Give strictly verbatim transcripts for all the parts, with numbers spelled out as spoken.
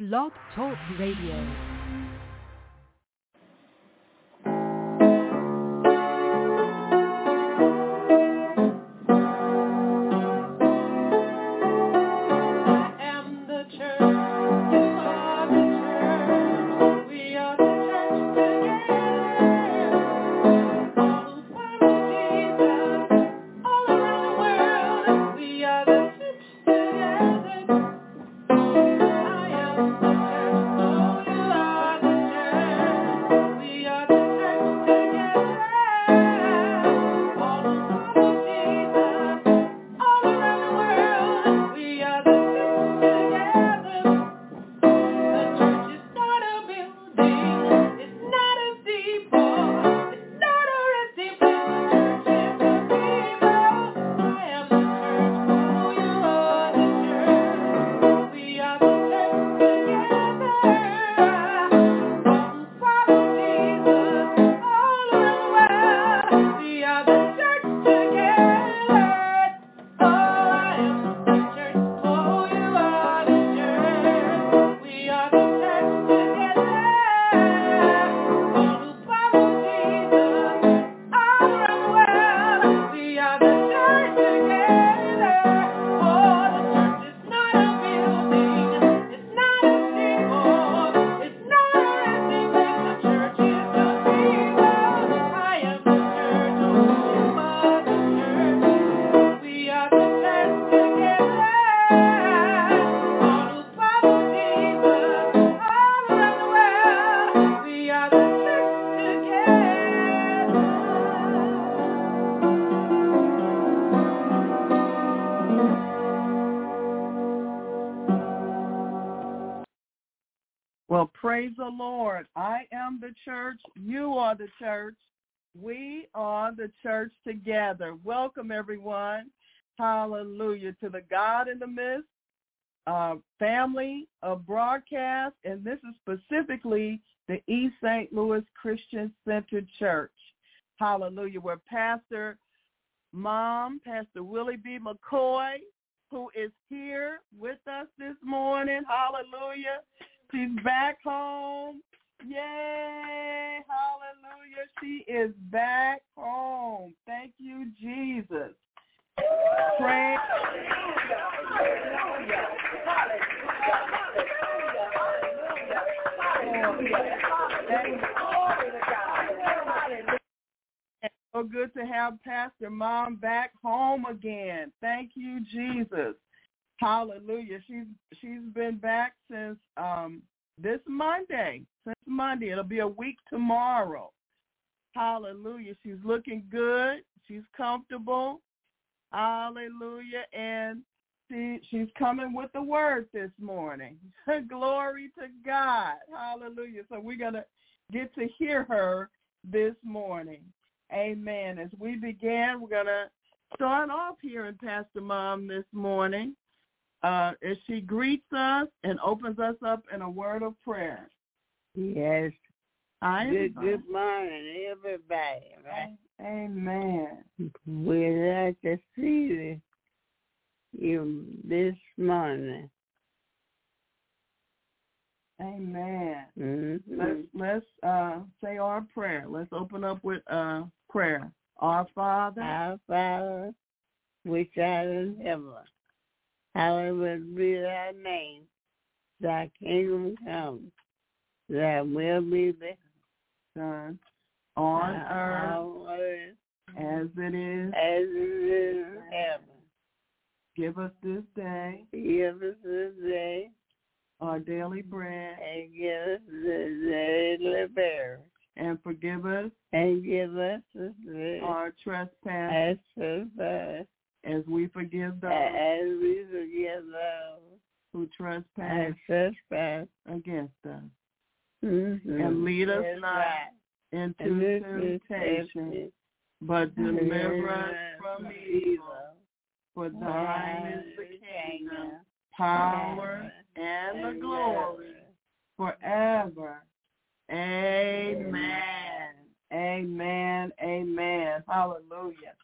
Blog Talk Radio. Well, praise the Lord. I am the church. You are the church. We are the church together. Welcome, everyone. Hallelujah to the God in the Midst uh, family of broadcast, and this is specifically the East Saint Louis Christian Center Church. Hallelujah, where Pastor Mom, Pastor Willie B. McCoy, who is here with us this morning. Hallelujah. She's back home. Yay. Hallelujah. She is back home. Thank you, Jesus. Praise. It's so good to have Pastor Mom back home again. Thank you, Jesus. Hallelujah. She's she's been back since um, this Monday. Since Monday. It'll be a week tomorrow. Hallelujah. She's looking good. She's comfortable. Hallelujah. And she she's coming with the word this morning. Glory to God. Hallelujah. So we're going to get to hear her this morning. Amen. As we begin, we're going to start off hearing Pastor Mom this morning. Uh, as she greets us and opens us up in a word of prayer. Yes. I good, good morning, everybody. Right? Amen. We'd like to see you this morning. Amen. Mm-hmm. Let's let's uh, say our prayer. Let's open up with uh, prayer. Our Father, our Father, which art in heaven, hallowed be thy name. Thy kingdom come. Thy will be done on uh, earth, on earth as it is, as it is in heaven. Give us this day. Give us this day our daily bread. And give us the daily bread. And forgive us. And give us the our trespasses. As trespass. As we forgive those. As we forgive those who trespass. And trespass against us. Mm-hmm. And lead us That's not right. into temptation, but deliver us from evil. For thine is the kingdom, power, and the glory forever. Amen. Amen. Amen. Hallelujah.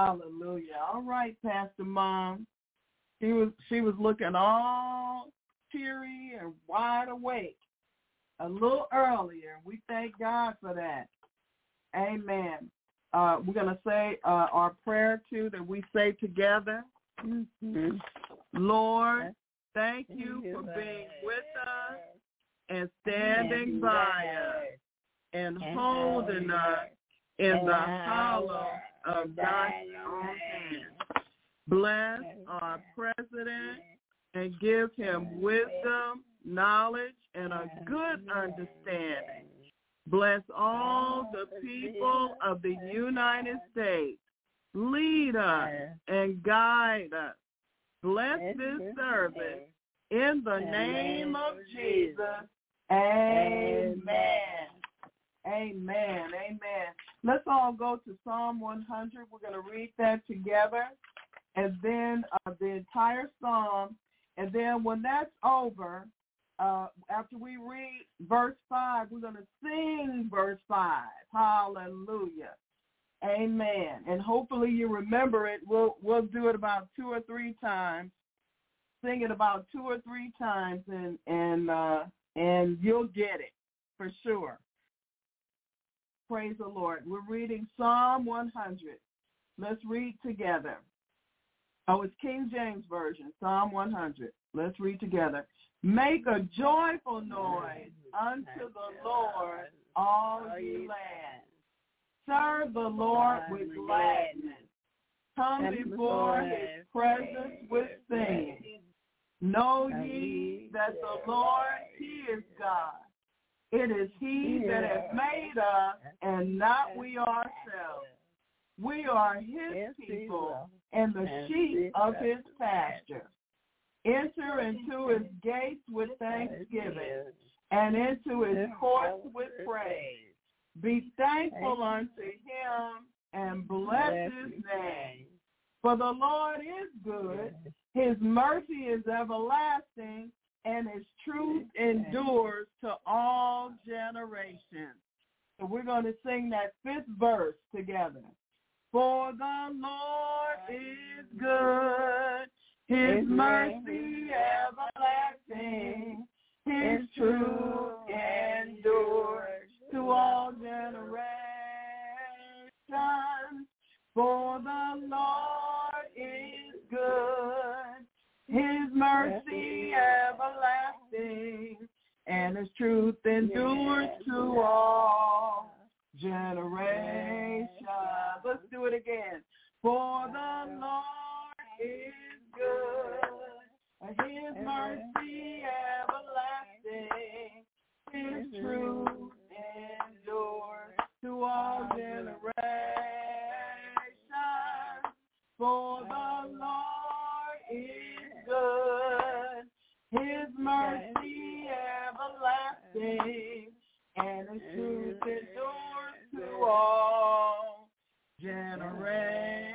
Hallelujah. All right, Pastor Mom. She was she was looking all teary and wide awake a little earlier. We thank God for that. Amen. Uh, we're going to say uh, our prayer, too, that we say together. Mm-hmm. Lord, thank you for being with us and standing by us and holding us in the hollow of thy own hand. Bless our president and give him wisdom, knowledge, and a good understanding. Bless all the people of the United States. Lead us and guide us. Bless this service in the name of Jesus. Amen. Amen. Amen. Let's all go to Psalm one hundred. We're going to read that together, and then uh, the entire psalm. And then when that's over, uh, after we read verse five, we're going to sing verse five. Hallelujah. Amen. And hopefully you remember it. We'll we'll do it about two or three times. Sing it about two or three times, and and uh, and you'll get it for sure. Praise the Lord. We're reading Psalm one hundred. Let's read together. Oh, it's King James Version, Psalm one hundred. Let's read together. Make a joyful noise unto the Lord, all ye lands. Serve the Lord with gladness. Come before his presence with singing. Know ye that the Lord, he is God. It is he that has made us, and not we ourselves. We are his people and the sheep of his pasture. Enter into his gates with thanksgiving, and into his courts with praise. Be thankful unto him, and bless his name. For the Lord is good, his mercy is everlasting, and his truth endures to all generations. So we're going to sing that fifth verse together. For the Lord is good, his mercy everlasting, his truth endures to all generations. For the Lord is good, his mercy everlasting, and his truth endures to all generations. Let's do it again. For the Lord is good, his mercy everlasting, his truth endures to all generations. For the Lord is good, his mercy everlasting, and his truth endures to all generations.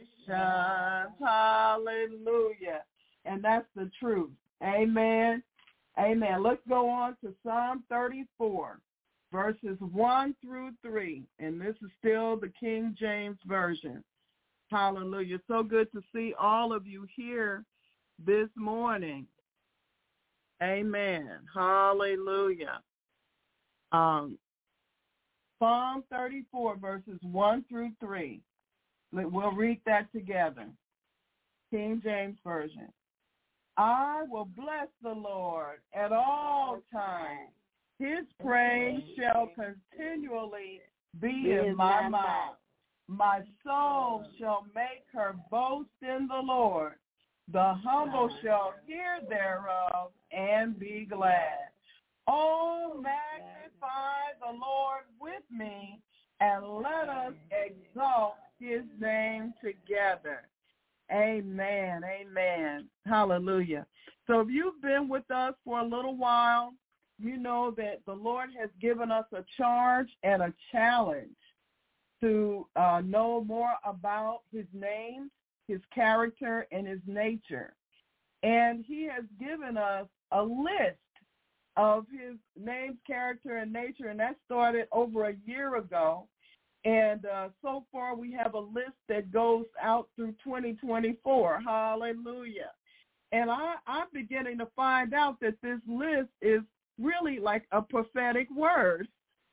Hallelujah. And that's the truth. Amen. Amen. Let's go on to Psalm thirty-four, verses one through three. And this is still the King James Version. Hallelujah. So good to see all of you here this morning. Amen. Hallelujah. Um, Psalm thirty-four, verses one through three. We'll read that together. King James Version. I will bless the Lord at all times. His praise shall continually be in my mouth. My soul shall make her boast in the Lord. The humble shall hear thereof and be glad. Oh, magnify the Lord with me, and let us exalt his name together. Amen. Amen. Hallelujah. So if you've been with us for a little while, you know that the Lord has given us a charge and a challenge to uh, know more about his name, his character, and his nature. And he has given us a list of his name, character, and nature, and that started over a year ago. And uh, so far we have a list that goes out through twenty twenty-four. Hallelujah. And I, I'm beginning to find out that this list is really like a prophetic word.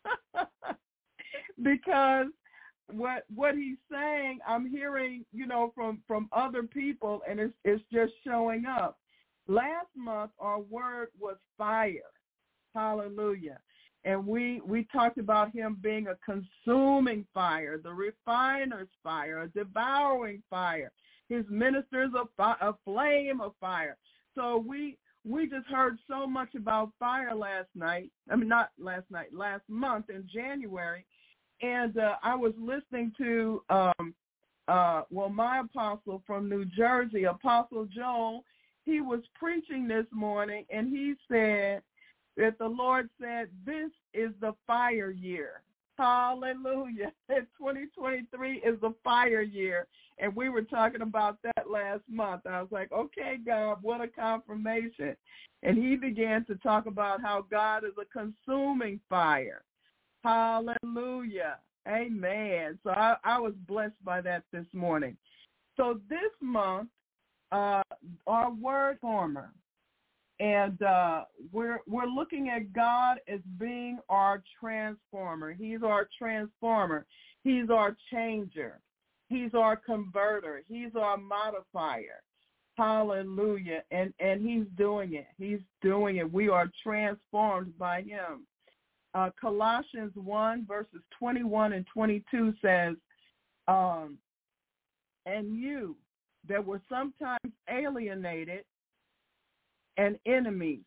Because what what he's saying, I'm hearing, you know, from, from other people, and it's, it's just showing up. Last month, our word was fire. Hallelujah. And we, we talked about him being a consuming fire, the refiner's fire, a devouring fire, his ministers a, fi- a flame of fire. So we we just heard so much about fire last night. I mean, not last night, last month in January. And uh, I was listening to, um, uh, well, my apostle from New Jersey, Apostle Joel. He was preaching this morning, and he said that the Lord said, this is the fire year. Hallelujah. twenty twenty-three is the fire year. And we were talking about that last month. I was like, okay, God, what a confirmation. And he began to talk about how God is a consuming fire. Hallelujah. Amen. So I, I was blessed by that this morning. So this month, uh, our word former, and uh, we're we're looking at God as being our transformer. He's our transformer. He's our changer. He's our converter. He's our modifier. Hallelujah. And and he's doing it. He's doing it. We are transformed by him. Uh, Colossians one, verses twenty-one and twenty-two says, um, and you that were sometimes alienated and enemies.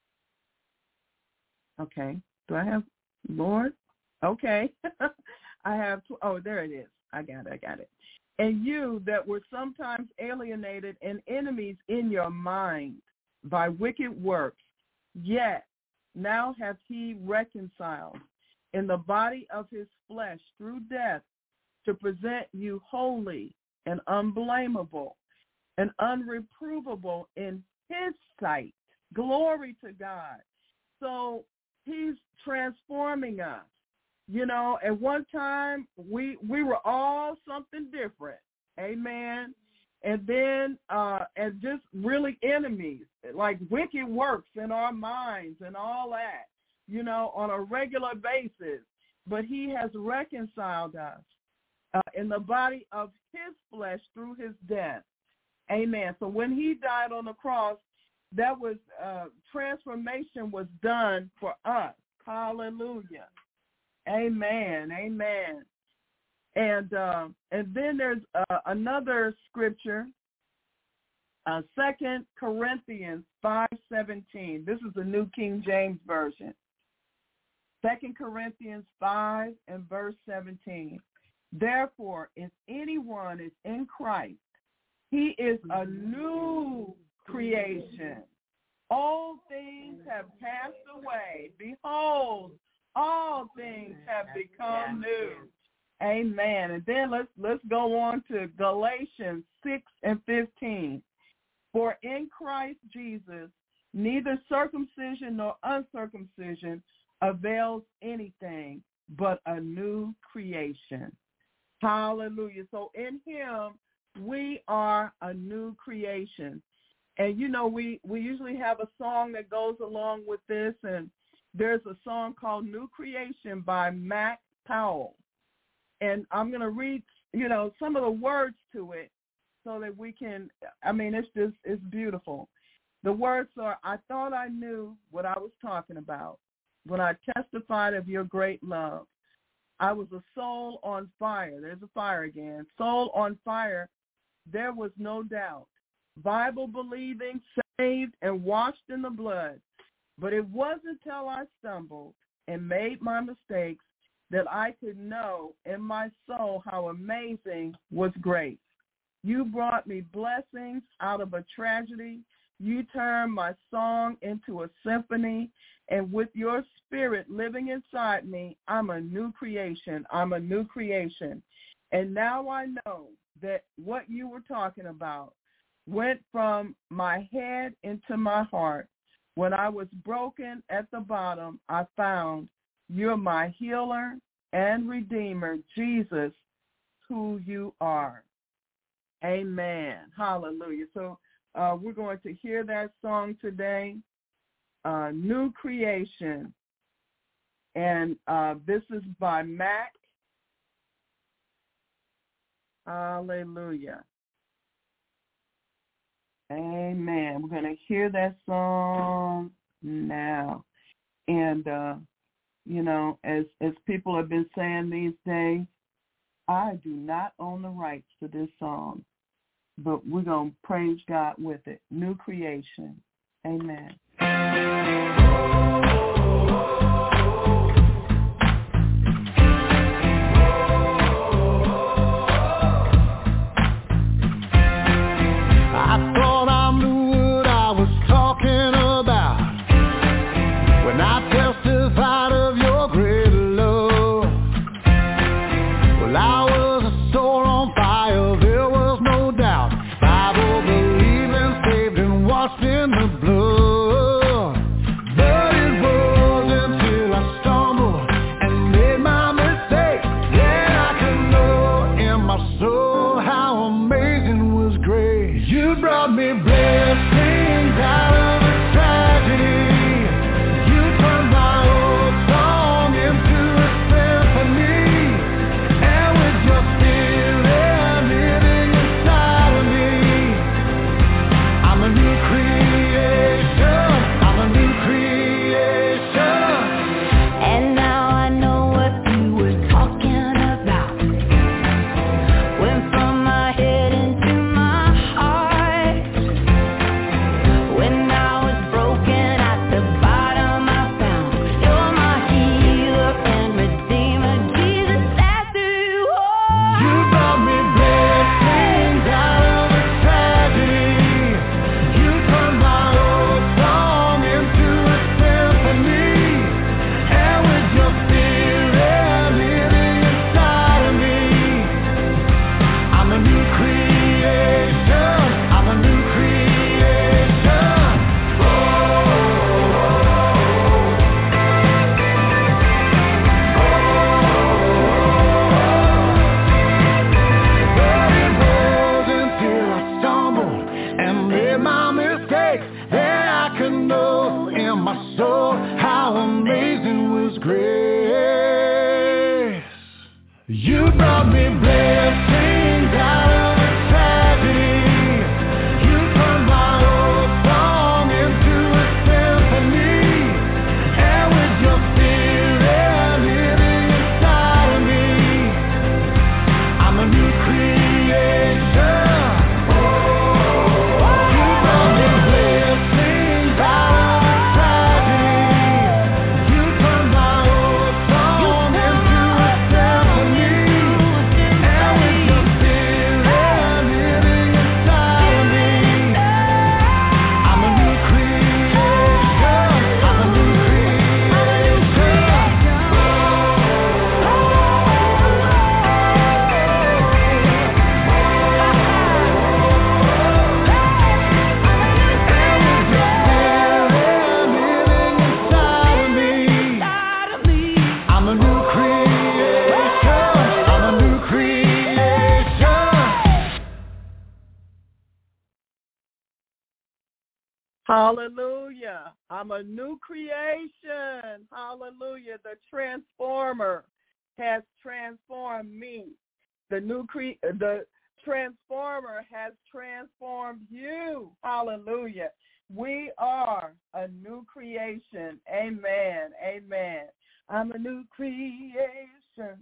Okay. Do I have Lord? Okay. I have, tw- oh, there it is. I got it. I got it. And you that were sometimes alienated and enemies in your mind by wicked works, yet now hath he reconciled in the body of his flesh through death to present you holy and unblameable and unreprovable in his sight. Glory to God. So he's transforming us. You know, at one time we we were all something different. Amen. And then uh, and just really enemies, like wicked works in our minds and all that, you know, on a regular basis. But he has reconciled us uh, in the body of his flesh through his death. Amen. So when he died on the cross, that was uh, transformation was done for us. Hallelujah. Amen. Amen. And uh, and then there's uh, another scripture, uh, Second Corinthians five seventeen. This is the New King James Version. Second Corinthians five and verse seventeen. Therefore, if anyone is in Christ, he is a new creation. All things have passed away. Behold, all things have become new. Amen. And then let's let's go on to Galatians six and fifteen. For in Christ Jesus, neither circumcision nor uncircumcision avails anything, but a new creation. Hallelujah. So in him, we are a new creation. And, you know, we, we usually have a song that goes along with this, and there's a song called New Creation by Mac Powell. And I'm going to read, you know, some of the words to it so that we can, I mean, it's just, it's beautiful. The words are, I thought I knew what I was talking about when I testified of your great love. I was a soul on fire. There's a fire again. Soul on fire. There was no doubt. Bible believing, saved, and washed in the blood. But it wasn't till I stumbled and made my mistakes that I could know in my soul how amazing was grace. You brought me blessings out of a tragedy. You turned my song into a symphony. And with your spirit living inside me, I'm a new creation. I'm a new creation. And now I know that what you were talking about went from my head into my heart. When I was broken at the bottom, I found you're my healer and redeemer, Jesus, who you are. Amen. Hallelujah. So uh, we're going to hear that song today, uh, New Creation. And uh, this is by Mac. Hallelujah. Amen. We're going to hear that song now. And, uh, you know, as, as people have been saying these days, I do not own the rights to this song, but we're going to praise God with it. New Creation. Amen. I thought I knew what I was talking about when I testified of your great love. Well, I was a soul on fire, there was no doubt. Bible believing, saved and washed in the blood. But it wasn't until I stumbled and made my mistake that I could know in my soul how amazing was grace. You brought me blessings out of a tragedy. You turned my old song into a symphony. And with your spirit living inside of me, I'm a new creation. I'm a new creation. And now I know what you were talking about. Went from my head into my heart. When I was broken at the bottom, I found you're my healer and redeemer. Jesus, that's who you are. You brought me blessings out of a tragedy. You turned my old song into a symphony. And with your spirit living inside of me, I'm a new creation. I'm a new creation. But it wasn't until I stumbled and made my mistakes that I could know in my soul how amazing was grace. You brought me blessings out of a tragedy. You turned my old song into a symphony. And with your spirit living inside of me, I'm a new creation. You brought me blessings out of a tragedy. You turned my old song into a symphony. And with your spirit living inside of me, I'm a new creation. I'm a new Hallelujah. I'm a new creation. Hallelujah. The transformer has transformed me. The new cre- the transformer has transformed you. Hallelujah. We are a new creation. Amen. Amen. I'm a new creation.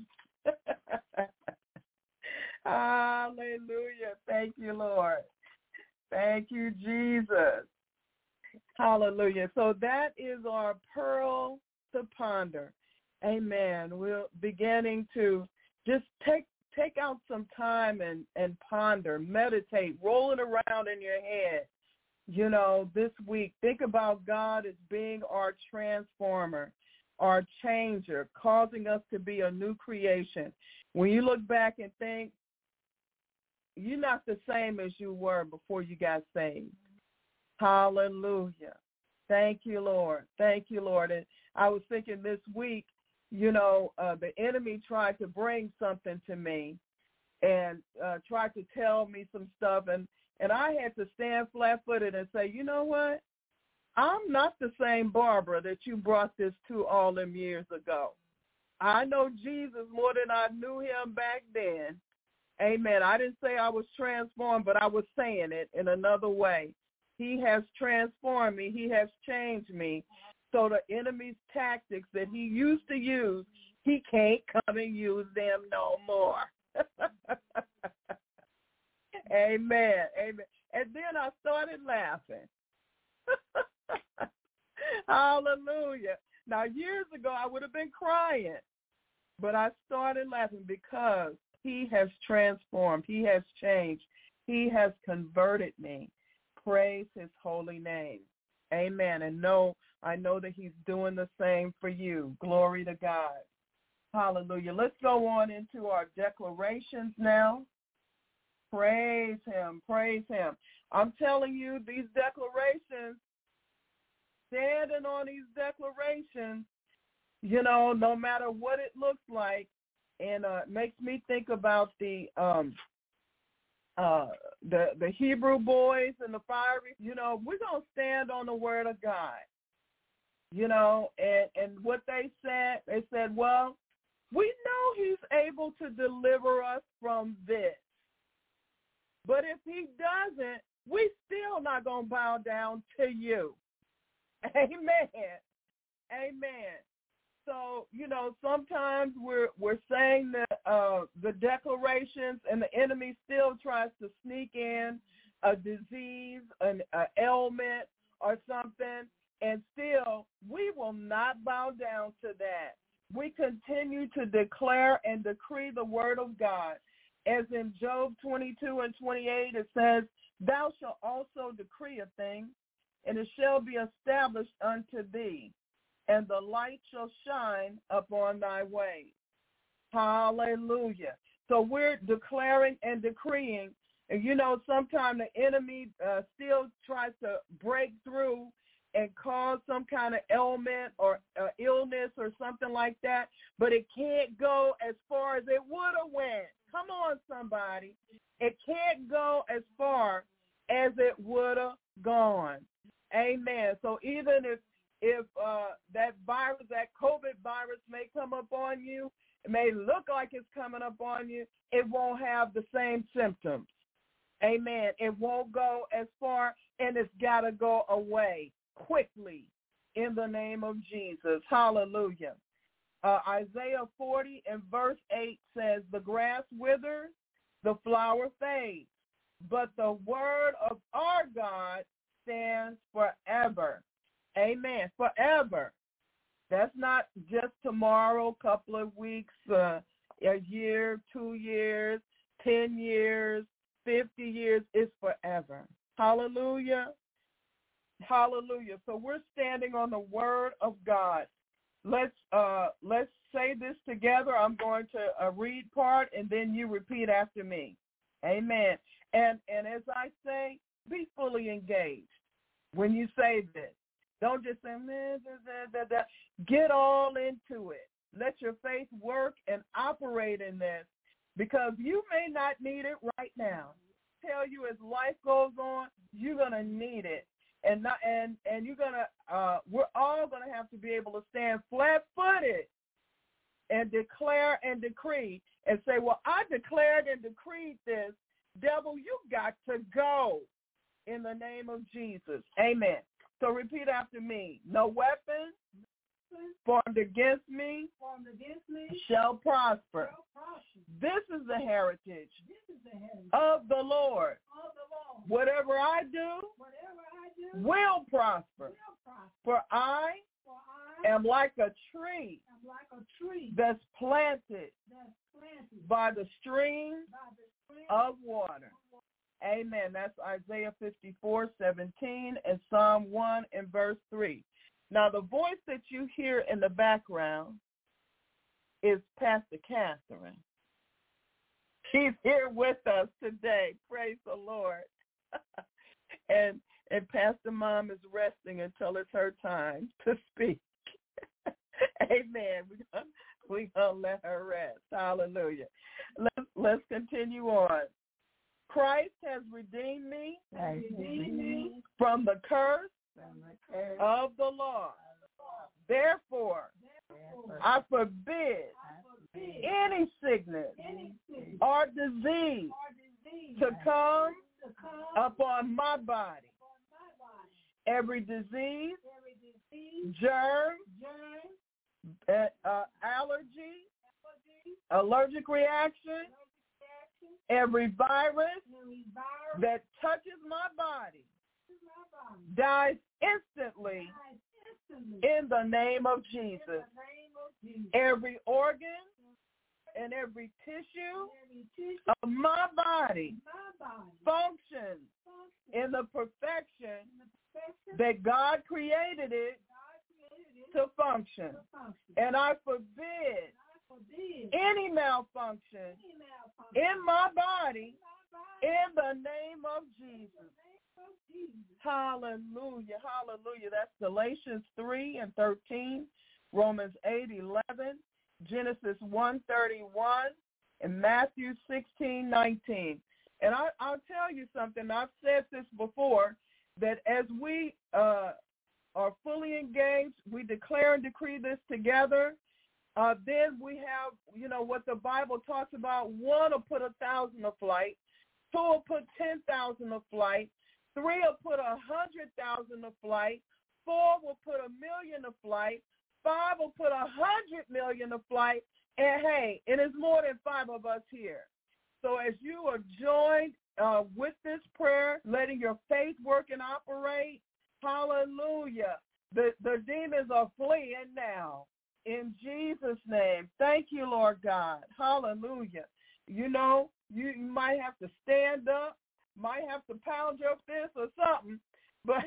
Hallelujah. Thank you, Lord. Thank you, Jesus. Hallelujah. So that is our pearl to ponder. Amen. We're beginning to just take take out some time and, and ponder, meditate, roll it around in your head. You know, this week, think about God as being our transformer, our changer, causing us to be a new creation. When you look back and think, you're not the same as you were before you got saved. Hallelujah. Thank you, Lord. Thank you, Lord. And I was thinking this week, you know, uh, the enemy tried to bring something to me and uh, tried to tell me some stuff. And, And I had to stand flat-footed and say, you know what? I'm not the same Barbara that you brought this to all them years ago. I know Jesus more than I knew him back then. Amen. I didn't say I was transformed, but I was saying it in another way. He has transformed me. He has changed me. So the enemy's tactics that he used to use, he can't come and use them no more. Amen. Amen. And then I started laughing. Hallelujah. Now, years ago, I would have been crying, but I started laughing because he has transformed. He has changed. He has converted me. Praise his holy name. Amen. And no, I know that he's doing the same for you. Glory to God. Hallelujah. Let's go on into our declarations now. Praise him. Praise him. I'm telling you, these declarations, standing on these declarations, you know, no matter what it looks like, and uh, makes me think about the um, uh, the the Hebrew boys and the fiery. You know, we're gonna stand on the word of God. You know, and and what they said, they said, well, we know he's able to deliver us from this, but if he doesn't, we still not gonna bow down to you. Amen. Amen. So, you know, sometimes we're we're saying the uh, the declarations, and the enemy still tries to sneak in a disease, an a ailment, or something, and still we will not bow down to that. We continue to declare and decree the word of God. As in Job twenty-two and twenty-eight, it says, thou shalt also decree a thing, and it shall be established unto thee, and the light shall shine upon thy way. Hallelujah. So we're declaring and decreeing. And, you know, sometimes the enemy uh, still tries to break through and cause some kind of ailment or uh, illness or something like that, but it can't go as far as it would have went. Come on, somebody. It can't go as far as it would have gone. Amen. So even if if uh, that virus, that COVID virus may come up on you, it may look like it's coming up on you, it won't have the same symptoms. Amen. It won't go as far, and it's got to go away quickly in the name of Jesus. Hallelujah. Uh, Isaiah forty and verse eight says, the grass withers, the flower fades, but the word of our God stands forever. Amen. Forever. That's not just tomorrow, couple of weeks, uh, a year, two years, ten years, fifty years. It's forever. Hallelujah. Hallelujah. So we're standing on the word of God. Let's uh, let's say this together. I'm going to uh, read part, and then you repeat after me. Amen. And and as I say, be fully engaged when you say this. Don't just say, meh, da, da, da, da. Get all into it. Let your faith work and operate in this, because you may not need it right now. I tell you, as life goes on, you're going to need it. And not, and and you're going to, uh, we're all going to have to be able to stand flat-footed and declare and decree and say, well, I declared and decreed this. Devil, you got to go in the name of Jesus. Amen. So repeat after me. No weapon formed against me, formed against me shall prosper. Shall prosper. This is the heritage, this is the heritage of, the Lord. of the Lord. Whatever I do, Whatever I do will, prosper. will prosper. For I, For I am like a tree, am like a tree that's planted, that's planted by the stream, by the stream of water. Amen. That's Isaiah fifty-four seventeen and Psalm one and verse three. Now, the voice that you hear in the background is Pastor Catherine. She's here with us today. Praise the Lord. and and Pastor Mom is resting until it's her time to speak. Amen. We're gonna, we're gonna let her rest. Hallelujah. Let's let's continue on. Christ has redeemed me Christ redeemed me from the curse from the curse of the law. Therefore, Therefore, I forbid I forbid any sickness any sickness or disease to come upon my body. Every disease, germ, uh, uh, allergy, allergic reaction, every virus that touches my body dies instantly in the name of Jesus. Every organ and every tissue of my body functions in the perfection that God created it to function. And I forbid any malfunction in my body in the name of Jesus. Hallelujah, hallelujah. That's Galatians three and thirteen, Romans eight, eleven, Genesis one, thirty-one, and Matthew sixteen, nineteen. And I, I'll tell you something. I've said this before, that as we uh, are fully engaged, we declare and decree this together. Uh, then we have, you know, what the Bible talks about. One will put a thousand to flight. Two will put ten thousand to flight. Three will put a hundred thousand to flight. Four will put a million to flight. Five will put a hundred million to flight. And hey, it is more than five of us here. So as you are joined uh, with this prayer, letting your faith work and operate, hallelujah, the, the demons are fleeing now. In Jesus' name. Thank you, Lord God. Hallelujah. You know, you, you might have to stand up, might have to pound your fist or something, but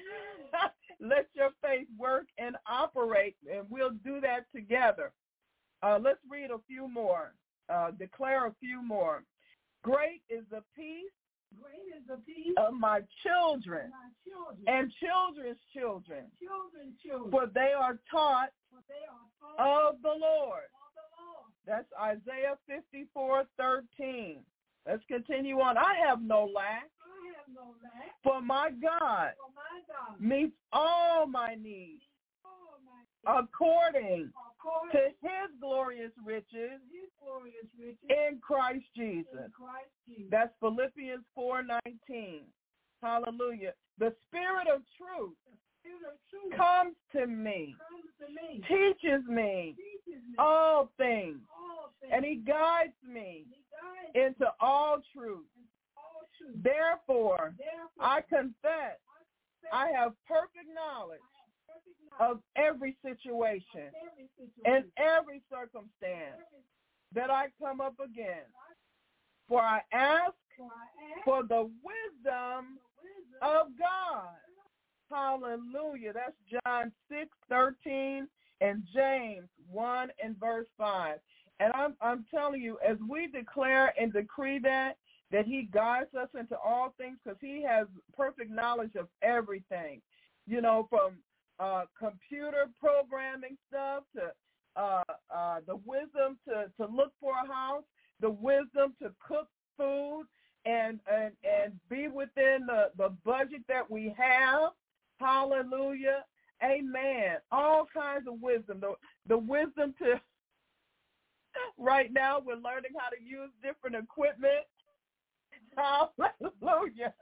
let your faith work and operate, and we'll do that together. Uh, let's read a few more, uh, declare a few more. Great is the peace, Great is the peace of my children, my children and children's children, children, children, for they are taught for they are taught of the Lord. of the Lord. That's Isaiah fifty-four, thirteen. Let's continue on. I have no lack, I have no lack, for my God for my God meets all my needs all my according according to his glorious riches his glorious riches in Christ in Jesus. Christ Jesus. That's Philippians four nineteen. Hallelujah. The Spirit of truth Spirit of truth comes to me, comes to me, teaches me teaches me all things, all things, and he guides me he guides into all truth. all truth. Therefore, Therefore, I confess I have perfect knowledge perfect knowledge of every situation of every situation, and every circumstance every that I come up against. For I ask for I ask for the wisdom for wisdom of God. Hallelujah. That's John six thirteen and James one and verse five. And I'm I'm telling you, as we declare and decree that, that he guides us into all things, because he has perfect knowledge of everything, you know, from uh, computer programming stuff to uh, uh, the wisdom to, to look for a house, the wisdom to cook food and and, and be within the, the budget that we have. Hallelujah. Amen. All kinds of wisdom. The, the wisdom to, right now we're learning how to use different equipment. Hallelujah.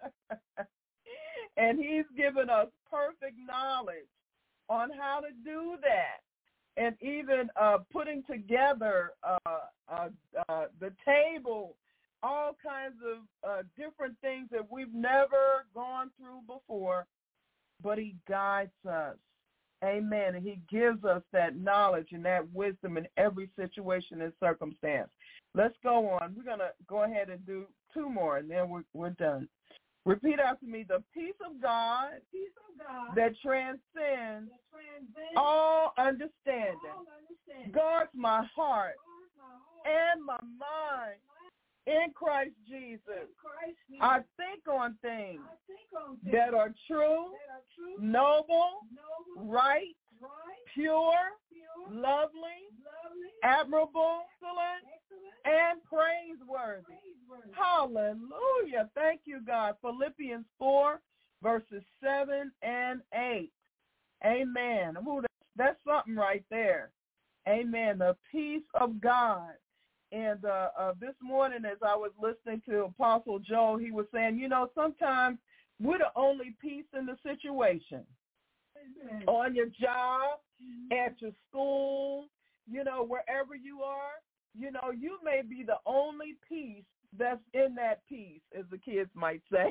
And he's given us perfect knowledge on how to do that. And even uh, putting together uh, uh, uh, the table, all kinds of uh, different things that we've never gone through before, but he guides us. Amen. And he gives us that knowledge and that wisdom in every situation and circumstance. Let's go on. We're going to go ahead and do two more, and then we're, we're done. Repeat after me. The peace of God, the peace of God that transcends that transcends all understanding all understanding guards my heart guards my heart and my mind in Christ Jesus. in Christ Jesus. I think on things I think on things that are true, that are true, noble, noble, right, right, pure, pure, lovely, lovely, admirable, excellent, excellent, and praiseworthy. Hallelujah. Thank you, God. Philippians four, verses seven and eight. Amen. Ooh, that's, that's something right there. Amen. The peace of God. And uh, uh, this morning as I was listening to Apostle Joel, he was saying, you know, sometimes we're the only piece in the situation. Amen. On your job, at your school, you know, wherever you are, you know, you may be the only piece that's in that piece, as the kids might say.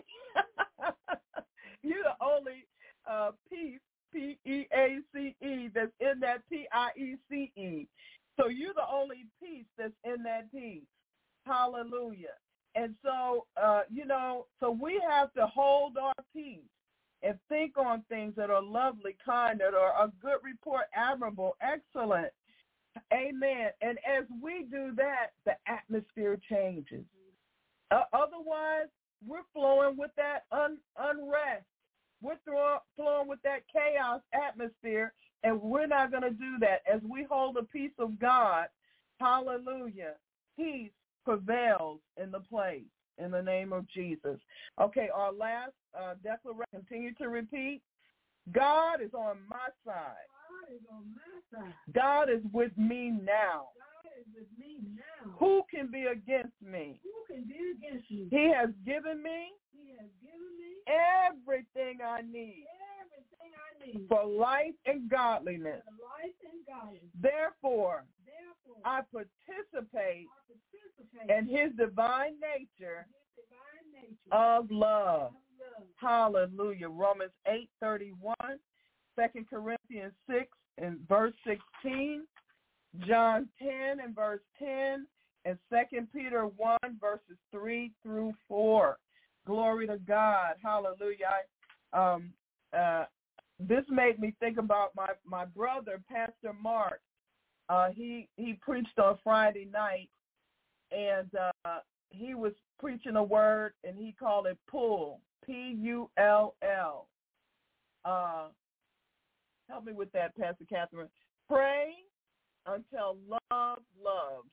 You're the only uh, piece, P E A C E, that's in that P I E C E. So you're the only piece that's in that piece. Hallelujah. And so, uh, you know, so we have to hold our peace and think on things that are lovely, kind, that are a good report, admirable, excellent. Amen. And as we do that, the atmosphere changes. Uh, otherwise, we're flowing with that un- unrest. We're throw- flowing with that chaos atmosphere, and we're not going to do that. As we hold the peace of God, hallelujah, peace prevails in the place in the name of Jesus. Okay, our last uh, declaration, continue to repeat. God is on my side. God is on my side. God is with me now. God is with me now. Who can be against me? Who can be against me? He has given me, he has given me everything I need. Everything I need. For life and godliness. For life and godliness. Therefore, Therefore I participate, I participate in his divine nature, his divine nature of love. of love. Hallelujah. Romans eight thirty-one, Second Corinthians six and verse sixteen, John ten and verse ten, and Second Peter one verses three through four. Glory to God. Hallelujah. I, um, uh, this made me think about my, my brother, Pastor Mark. Uh, he, he preached on Friday night, and uh, he was preaching a word, and he called it pull, P U L L. Uh, help me with that, Pastor Catherine. Pray until love loves.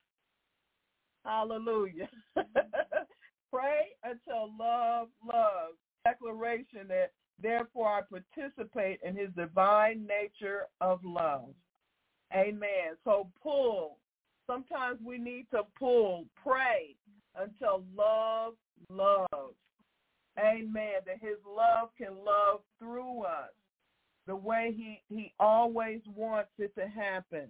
Hallelujah. Pray until love loves. Declaration that, therefore, I participate in his divine nature of love. Amen. So pull. Sometimes we need to pull, pray until love loves. Amen. That his love can love through us the way he, he always wants it to happen.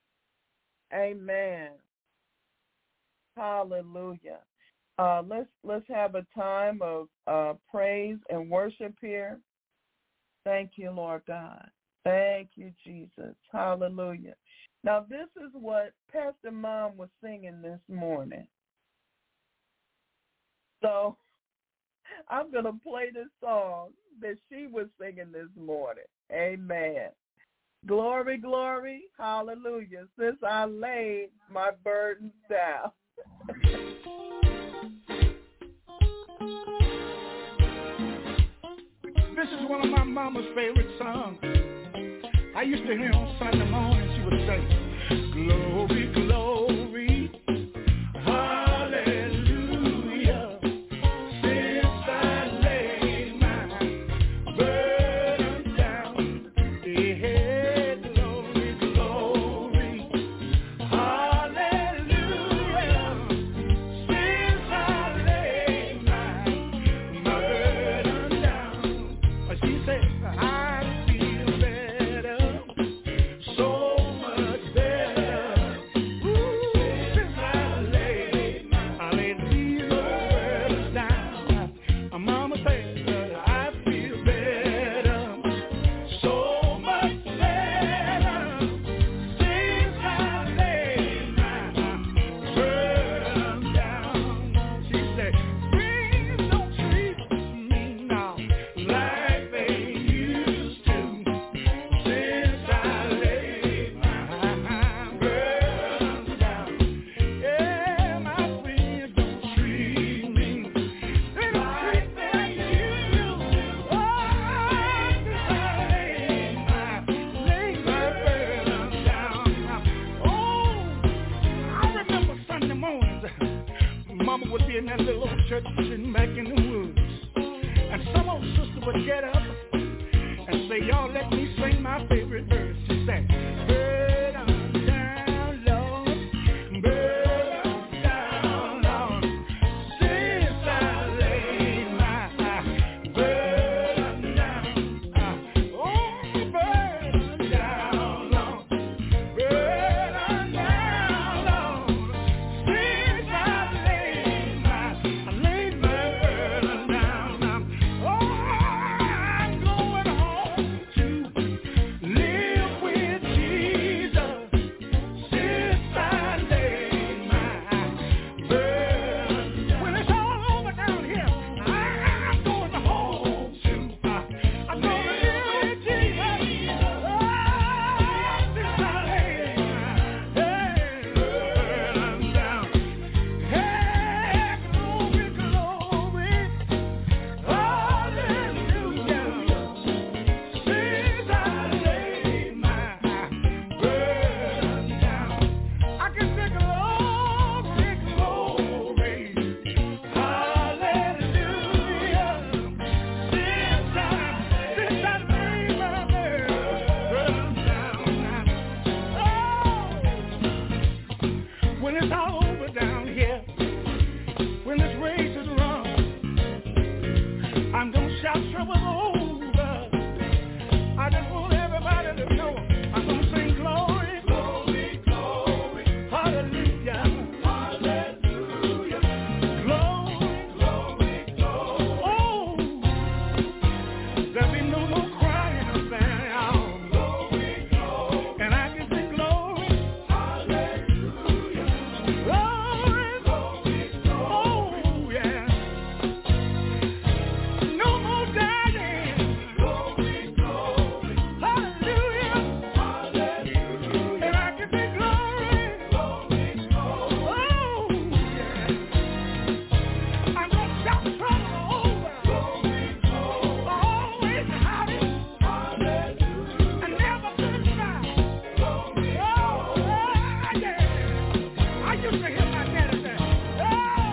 Amen. Hallelujah. Uh, let's let's have a time of uh, praise and worship here. Thank you, Lord God. Thank you, Jesus. Hallelujah. Now, this is what Pastor Mom was singing this morning. So I'm going to play this song that she was singing this morning. Amen. Glory, glory, hallelujah, since I laid my burdens down. This is one of my mama's favorite songs. I used to hear on Sunday morning she would say, glory, glory, hallelujah, since I laid my burden down. Yeah, glory, glory, hallelujah, since I laid my burden down. She said, I feel better, so much better. church sitting back in the woods. And some old sister would get up and say, y'all let me sing my favorite verse. She said, burden down, Lord, burden down, Lord, since I laid my burden down. Uh, oh, burden down, Lord, burden down, Lord, since I laid my, I laid my burden down. Oh, I'm going home to live with Jesus since I laid my burden down. When it's all over down here, I'm going home to, uh, I'm going to live with Jesus. Oh, since I laid my burden down. Hey, glory, glory, hallelujah. Since I laid my burden down, I can say glory, glory, hallelujah. Since I, since I laid my burden down. Oh, when it's all over down here, when this race is run, I'm gonna shout trouble over. I just want everybody to know I'm gonna sing glory, glory, glory, hallelujah, hallelujah, glory, glory, glory. Oh, there'll be no more crying up there, y'all. Glory, glory, and I can sing glory, hallelujah, glory, glory, oh yeah. No more dying. Glory, glory, hallelujah, hallelujah. And I can say glory, glory, glory, oh yeah. I'm gonna shout trouble over. Glory, glory, always howdy, hallelujah. I never could stop. Glory, oh yeah. I used to hear my daddy say, oh.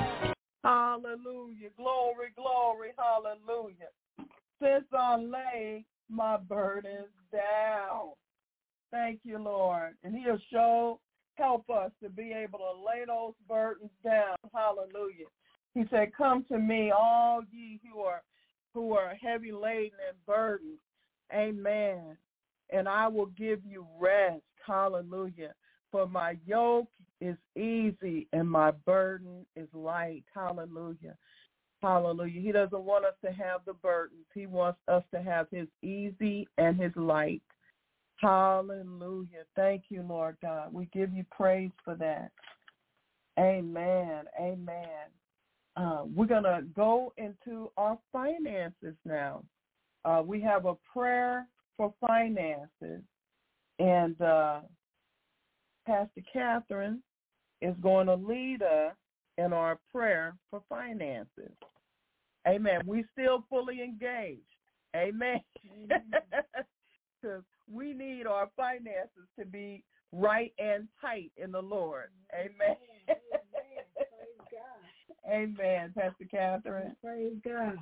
Hallelujah. Glory, glory, hallelujah. Since I laid my burdens down. Thank you, Lord. And he'll show, help us to be able to lay those burdens down. Hallelujah. He said, come to me, all ye who are who are heavy laden and burdened. Amen. And I will give you rest. Hallelujah. For my yoke is easy and my burden is light. Hallelujah. Hallelujah. He doesn't want us to have the burdens. He wants us to have his easy and his light. Hallelujah. Thank you, Lord God. We give you praise for that. Amen. Amen. Uh, we're going to go into our finances now. Uh, we have a prayer for finances. And uh, Pastor Catherine is going to lead us in our prayer for finances. Amen. We still fully engaged. Amen. Because we need our finances to be right and tight in the Lord. Amen. Amen. Praise God. Amen, Pastor Catherine. Praise God.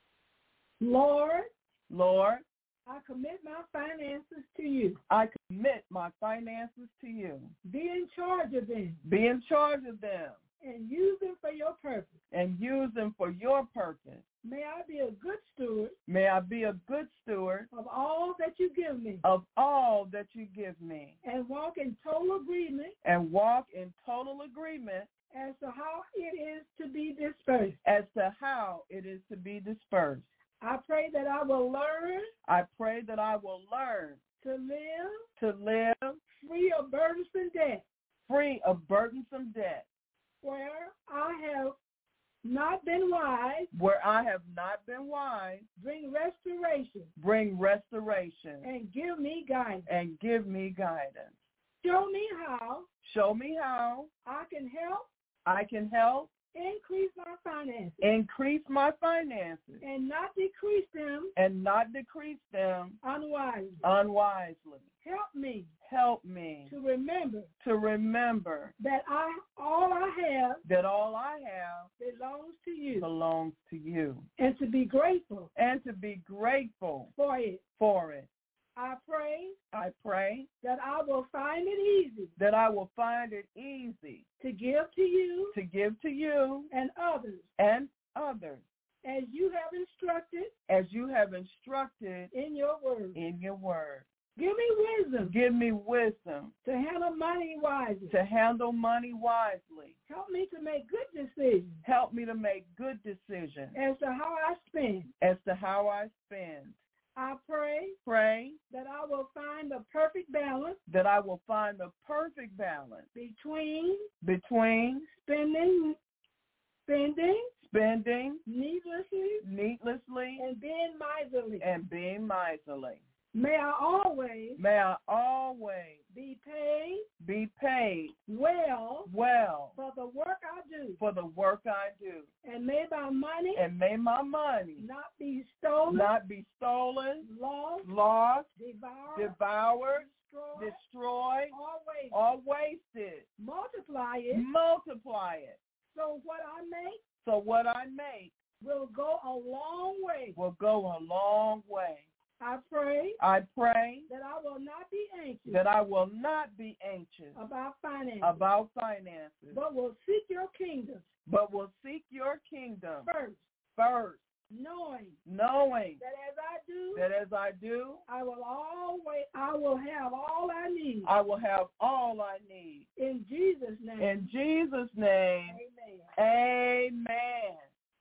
Lord, Lord, I commit my finances to you. I commit my finances to you. Be in charge of them Be in charge of them and use them for your purpose. and use them for your purpose. May I be a good steward May I be a good steward of all that you give me of all that you give me and walk in total agreement and walk in total agreement as to how it is to be dispersed. as to how it is to be dispersed. I pray that I will learn I pray that I will learn to live to live free of burdensome debt, free of burdensome debt, where I have not been wise. where I have not been wise. Bring restoration Bring restoration and give me guidance. and give me guidance. Show me how Show me how I can help I can help increase my finances, increase my finances, and not decrease them and not decrease them unwisely. unwisely. Help me Help me to remember to remember that I all I have that all I have belongs to you, belongs to you, and to be grateful and to be grateful for it. for it. I pray I pray that I will find it easy that I will find it easy to give to you to give to you and others and others as you have instructed as you have instructed in your word. in your word. Give me wisdom Give me wisdom to handle money wisely. to handle money wisely. Help me to make good decisions Help me to make good decisions as to how I spend. as to how I spend. I pray Pray that I will find the perfect balance that I will find the perfect balance between between spending, spending spending needlessly needlessly and being miserly. and being miserly. May I always May I always be paid be paid well well for the work I do, for the work I do, and may my money and may my money not be stolen, not be stolen, lost, lost, devoured, devoured, destroyed, destroyed, or wasted. or wasted. Multiply it Multiply it. so what I make So what I make will go a long way. will go a long way. I pray I pray that I will not be anxious that I will not be anxious about finances, about finances, but will seek your kingdom but will seek your kingdom first, first, knowing knowing that as I do, that as I do, I will always, I will have all I need. I will have all I need. In Jesus' name. In Jesus' name, Amen. amen.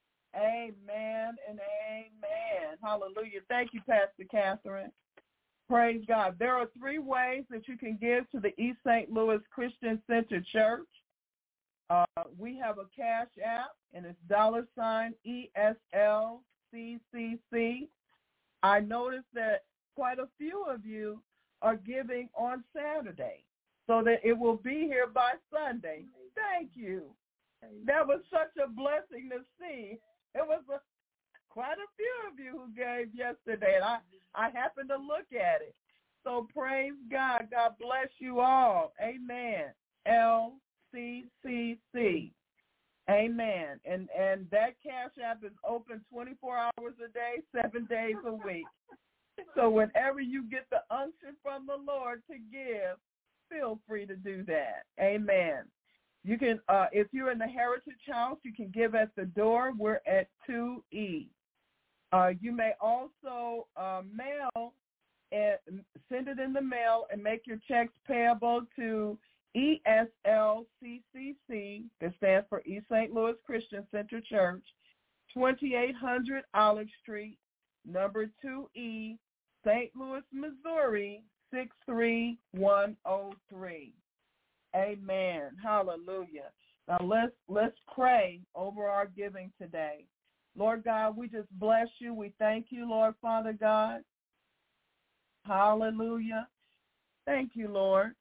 Amen and amen. Hallelujah. Thank you, Pastor Catherine. Praise God. There are three ways that you can give to the East Saint Louis Christian Center Church. Uh, we have a cash app, and it's dollar sign E S L C C C. I noticed that quite a few of you are giving on Saturday, so that it will be here by Sunday. Thank you. That was such a blessing to see. It was a, quite a few of you who gave yesterday, and I, I happened to look at it. So praise God. God bless you all. Amen. L C C C. Amen. And and that cash app is open twenty-four hours a day, seven days a week. So whenever you get the unction from the Lord to give, feel free to do that. Amen. You can, uh, if you're in the Heritage House, you can give at the door. We're at two E. Uh, you may also uh, mail and send it in the mail and make your checks payable to E S L C C C, that stands for East Saint Louis Christian Center Church, twenty-eight hundred Olive Street, number two E, Saint Louis, Missouri, six three one oh three. Amen. Hallelujah. Now let's let's pray over our giving today. Lord God, we just bless you. We thank you, Lord Father God. Hallelujah. Thank you, Lord,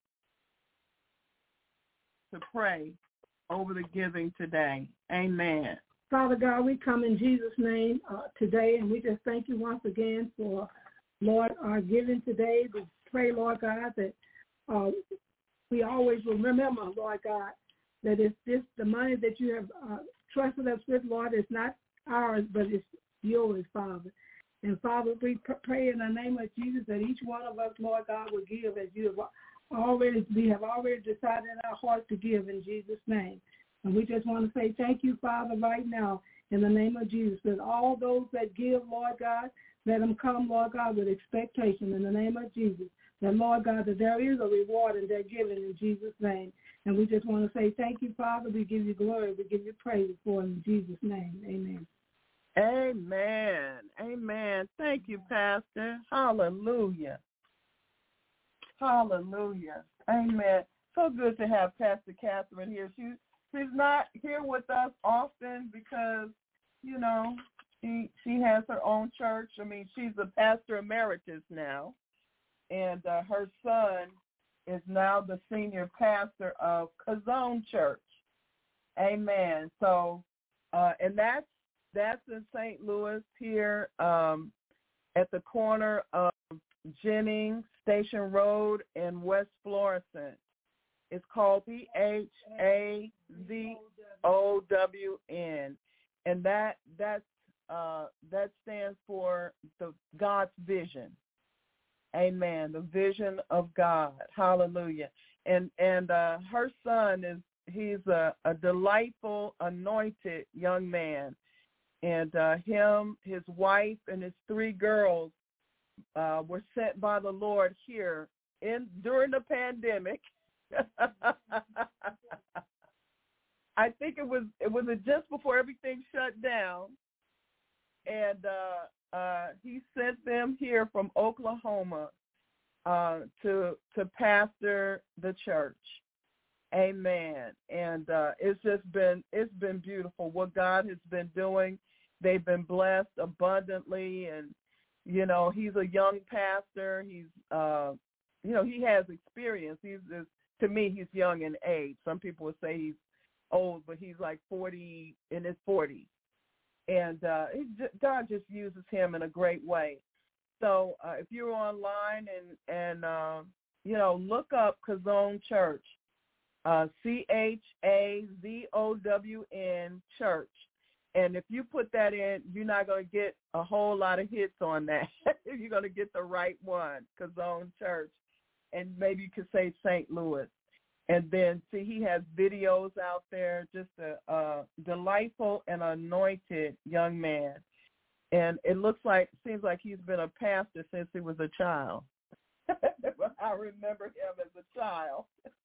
to pray over the giving today. Amen. Father God, we come in Jesus' name uh, today, and we just thank you once again for, Lord, our giving today. We pray, Lord God, that uh, we always will remember, Lord God, that it's this, the money that you have uh, trusted us with, Lord, is not ours, but it's yours, Father. And Father, we pray in the name of Jesus that each one of us, Lord God, will give as you have already, we have already decided in our heart to give in Jesus' name. And we just want to say thank you, Father, right now in the name of Jesus, that all those that give, Lord God, let them come, Lord God, with expectation in the name of Jesus. That, Lord God, that there is a reward in their giving in Jesus' name. And we just want to say thank you, Father. We give you glory. We give you praise for it in Jesus' name. Amen. Amen. Amen. Thank you, Pastor. Hallelujah. Hallelujah. Amen. So good to have Pastor Catherine here. She, she's not here with us often because, you know, she she has her own church. I mean, she's a pastor emeritus now. And uh, her son is now the senior pastor of Kazone Church. Amen. So, uh, and that's that's in Saint Louis here um, at the corner of Jennings Station Road and West Florissant. It's called P H A Z O W N, and that that's uh, that stands for the God's vision. Amen. The vision of God. Hallelujah. And and uh, her son is he's a, a delightful, anointed young man, and uh, him, his wife, and his three girls uh, were sent by the Lord here in during the pandemic. I think it was it was just before everything shut down, and uh, uh, he sent them here from Oklahoma uh, to to pastor the church. Amen. And uh, it's just been it's been beautiful what God has been doing. They've been blessed abundantly, and you know he's a young pastor. He's uh, you know he has experience. He's just, to me, he's young in age. Some people would say he's old, but he's like forty in his forties. And uh, he, God just uses him in a great way. So uh, if you're online and, and uh, you know, look up Kazone Church, uh, C H A Z O W N Church. And if you put that in, you're not going to get a whole lot of hits on that. You're going to get the right one, Kazone Church. And maybe you could say Saint Louis. And then, see, he has videos out there, just a, a delightful and anointed young man. And it looks like, seems like he's been a pastor since he was a child. I remember him as a child.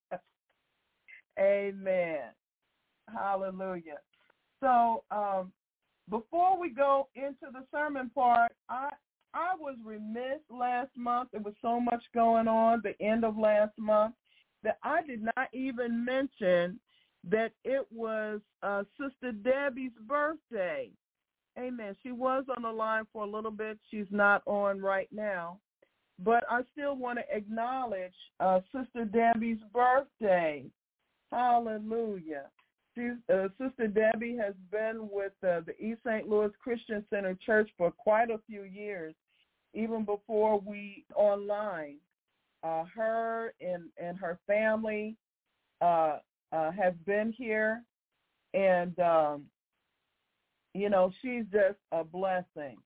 Amen. Hallelujah. So um, before we go into the sermon part, I I was remiss last month. There was so much going on the end of last month that I did not even mention that it was uh, Sister Debbie's birthday. Amen. She was on the line for a little bit. She's not on right now. But I still want to acknowledge uh, Sister Debbie's birthday. Hallelujah. She's, uh, Sister Debbie has been with uh, the East Saint Louis Christian Center Church for quite a few years, even before we online. Uh, her and, and her family uh, uh, have been here, and, um, you know, she's just a blessing.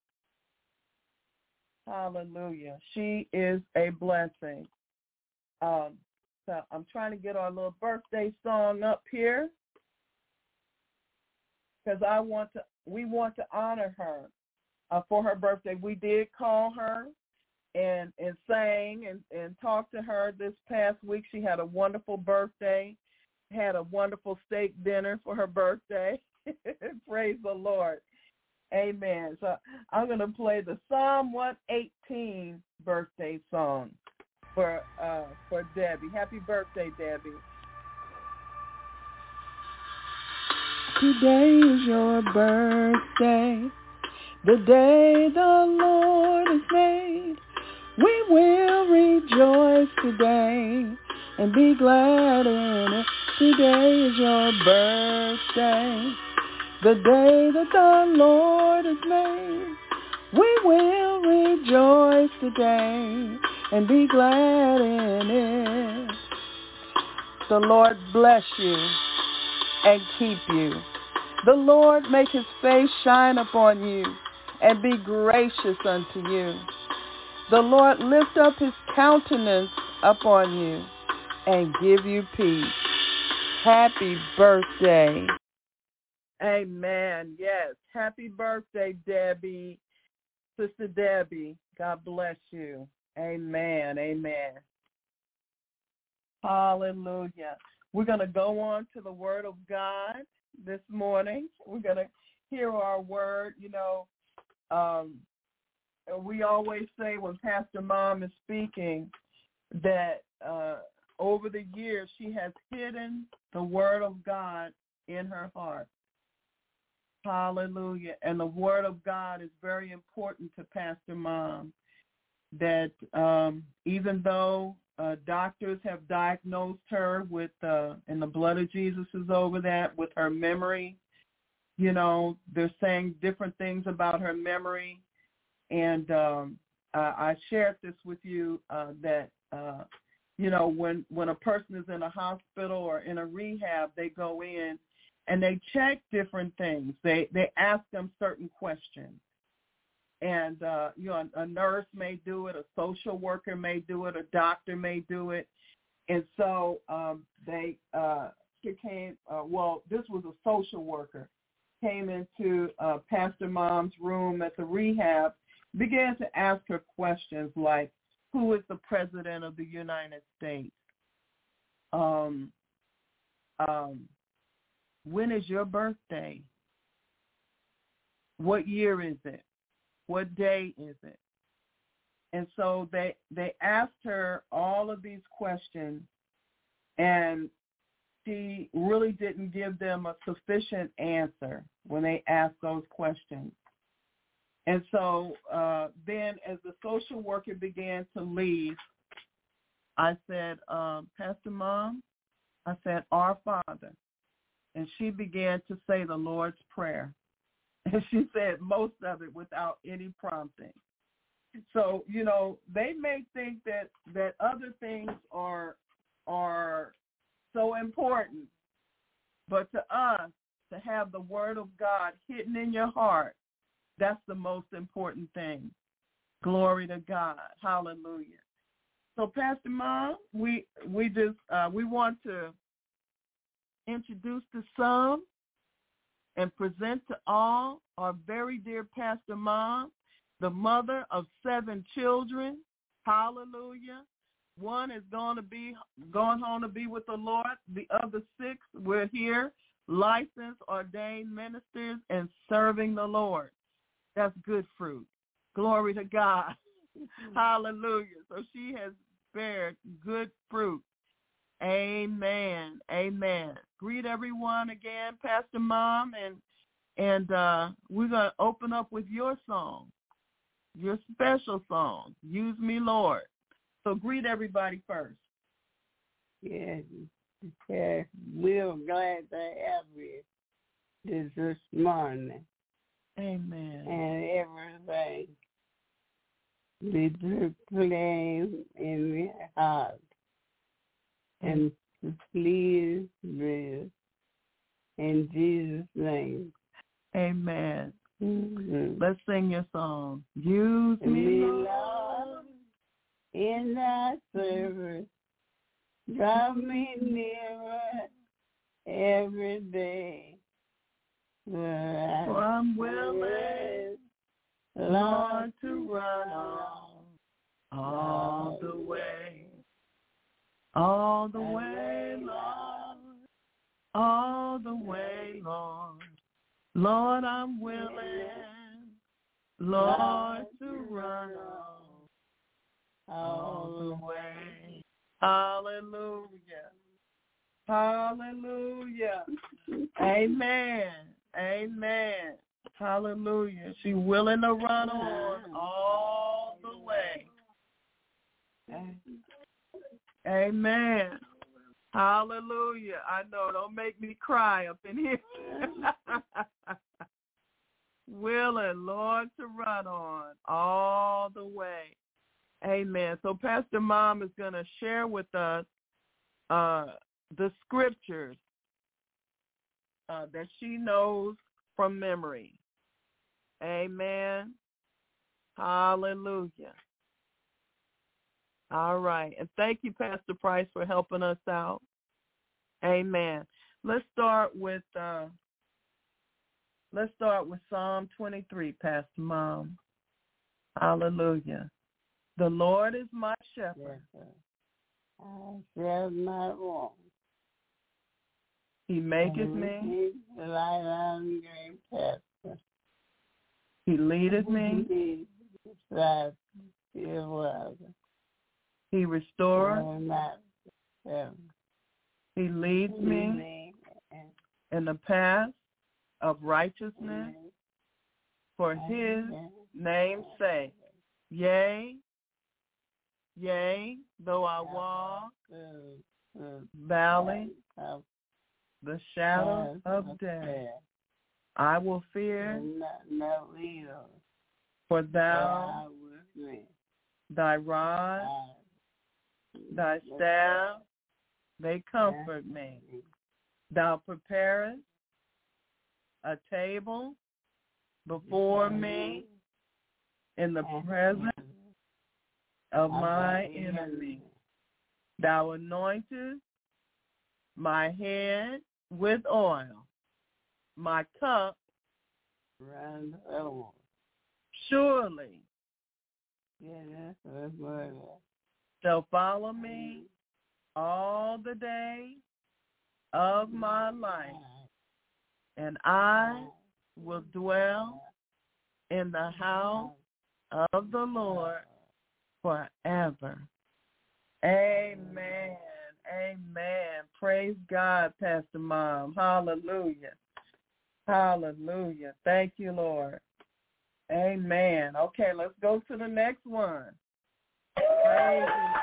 Hallelujah. She is a blessing. Um, so I'm trying to get our little birthday song up here because I want to. We want to honor her uh, for her birthday. We did call her and and sang and, and talked to her this past week. She had a wonderful birthday, had a wonderful steak dinner for her birthday. Praise the Lord. Amen. So I'm going to play the Psalm one eighteen birthday song for uh, for Debbie. Happy birthday, Debbie. Today is your birthday, the day the Lord has made. We will rejoice today and be glad in it. Today is your birthday, the day that the Lord has made. We will rejoice today and be glad in it. The Lord bless you and keep you. The Lord make his face shine upon you and be gracious unto you. The Lord lift up his countenance upon you and give you peace. Happy birthday. Amen. Yes. Happy birthday, Debbie. Sister Debbie, God bless you. Amen. Amen. Hallelujah. We're going to go on to the Word of God this morning. We're going to hear our word. You know, um, we always say when Pastor Mom is speaking that uh, over the years she has hidden the Word of God in her heart. Hallelujah. And the Word of God is very important to Pastor Mom, that um, even though uh, doctors have diagnosed her with, uh, and the blood of Jesus is over that, with her memory. You know, they're saying different things about her memory. And um, uh, I shared this with you uh, that, uh, you know, when, when a person is in a hospital or in a rehab, they go in and they check different things. They they ask them certain questions. And, uh, you know, a, a nurse may do it, a social worker may do it, a doctor may do it. And so um, they uh, came, uh, well, this was a social worker, came into uh, Pastor Mom's room at the rehab, began to ask her questions like, who is the president of the United States? Um, um, when is your birthday? What year is it? What day is it? And so they they asked her all of these questions, and she really didn't give them a sufficient answer when they asked those questions. And so uh, then as the social worker began to leave, I said, um, Pastor Mom, I said, Our Father. And she began to say the Lord's Prayer. And she said most of it without any prompting. So, you know, they may think that, that other things are are so important, but to us, to have the Word of God hidden in your heart, that's the most important thing. Glory to God. Hallelujah. So, Pastor Mom, we we just uh, we want to introduce the psalm and present to all our very dear Pastor Mom, the mother of seven children. Hallelujah. One is going to be going home to be with the Lord. The other six, we're here, licensed, ordained ministers, and serving the Lord. That's good fruit. Glory to God. Hallelujah. So she has bared good fruit. Amen. Amen. Greet everyone again, Pastor Mom, and and uh, we're going to open up with your song, your special song, Use Me, Lord. So greet everybody first. Yes, yes. We're glad to have you this, this morning. Amen. And everything be proclaimed in your heart. And please live in Jesus' name. Amen. Mm-hmm. Let's sing your song. Use me, me Lord, Lord, in thy service. Draw me nearer every day. For I'm willing, Lord, to run on all the way. All the way, Lord, all the way, Lord. Lord, I'm willing, Lord, to run on all the way. Hallelujah. Hallelujah. Amen. Amen. Hallelujah. She's willing to run on all the way. Amen. Hallelujah. I know, don't make me cry up in here. Willing, Lord, to run on all the way. Amen. So Pastor Mom is going to share with us uh, the scriptures uh, that she knows from memory. Amen. Hallelujah. All right. And thank you, Pastor Price, for helping us out. Amen. Let's start with uh, let's start with Psalm twenty-three, Pastor Mom. Hallelujah. The Lord is my shepherd. Yes, I shall not want. He maketh me to lie down in green pastures. He leadeth me. He beside still water. He restoreth. Not, he leads me in the path of righteousness for his name's sake. Yea, Yea, though I walk uh, uh, valley, of the shadow uh, of of death, death, I will fear, and not, no evil, for for thou, I with me. thy rod, I, thy staff, they comfort me. Thou preparest a table before me in the presence of my enemy. Thou anointest my head with oil. My cup Run over. surely Yeah, that's right. shall follow me all the days of my life, and I will dwell in the house of the Lord forever. Amen. Amen. Praise God, Pastor Mom. Hallelujah. Hallelujah. Thank you, Lord. Amen. Okay, let's go to the next one. Praise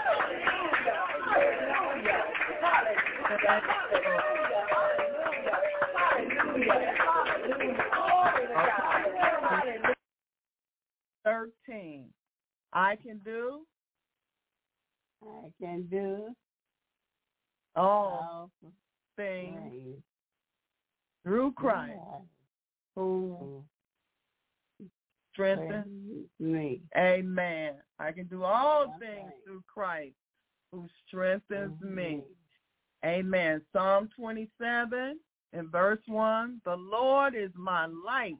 thirteen. I can do I can do all all things things through Christ who who strengthens me. Amen. I can do all Okay. things through Christ who strengthens Mhm. me. Amen. Psalm twenty-seven and verse one, the Lord is my light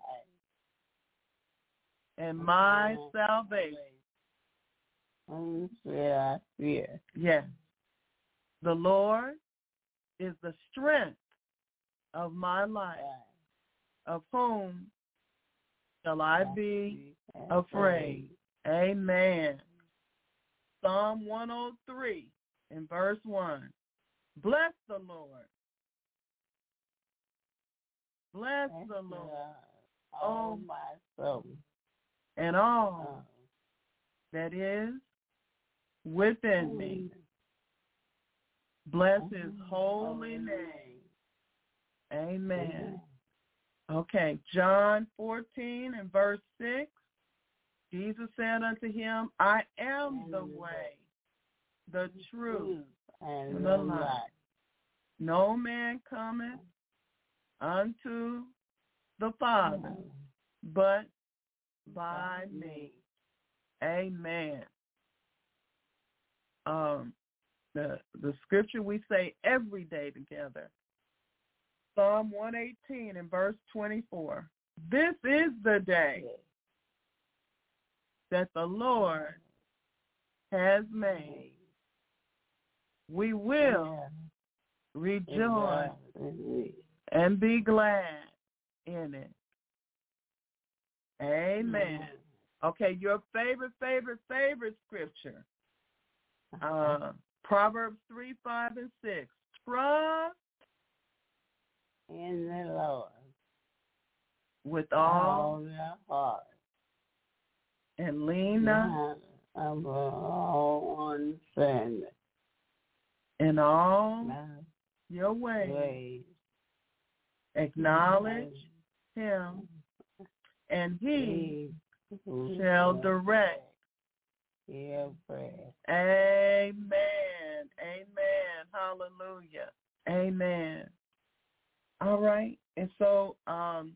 and my salvation. Whom shall I fear? Yes. The Lord is the strength of my life. Of whom shall I be afraid? Amen. Psalm one oh three in verse one. Bless the Lord. Bless the Lord, Oh, my soul. and all that is within me. Bless his holy name. Amen. Okay, John fourteen and verse six. Jesus said unto him, I am the way, the truth, and the the life. light. No man cometh unto the Father but by me. Amen. Um, the the scripture we say every day together. Psalm one eighteen and verse twenty-four. This is the day that the Lord has made. We will rejoice and be glad in it. Amen. Okay, your favorite, favorite, favorite scripture. Uh, Proverbs three, five, and six. Trust in the Lord with all all your heart, and lean not not of all understanding. in all Not your ways. ways. Acknowledge him, and he shall direct your prayer. Amen. Amen. Hallelujah. Amen. All right. And so, um,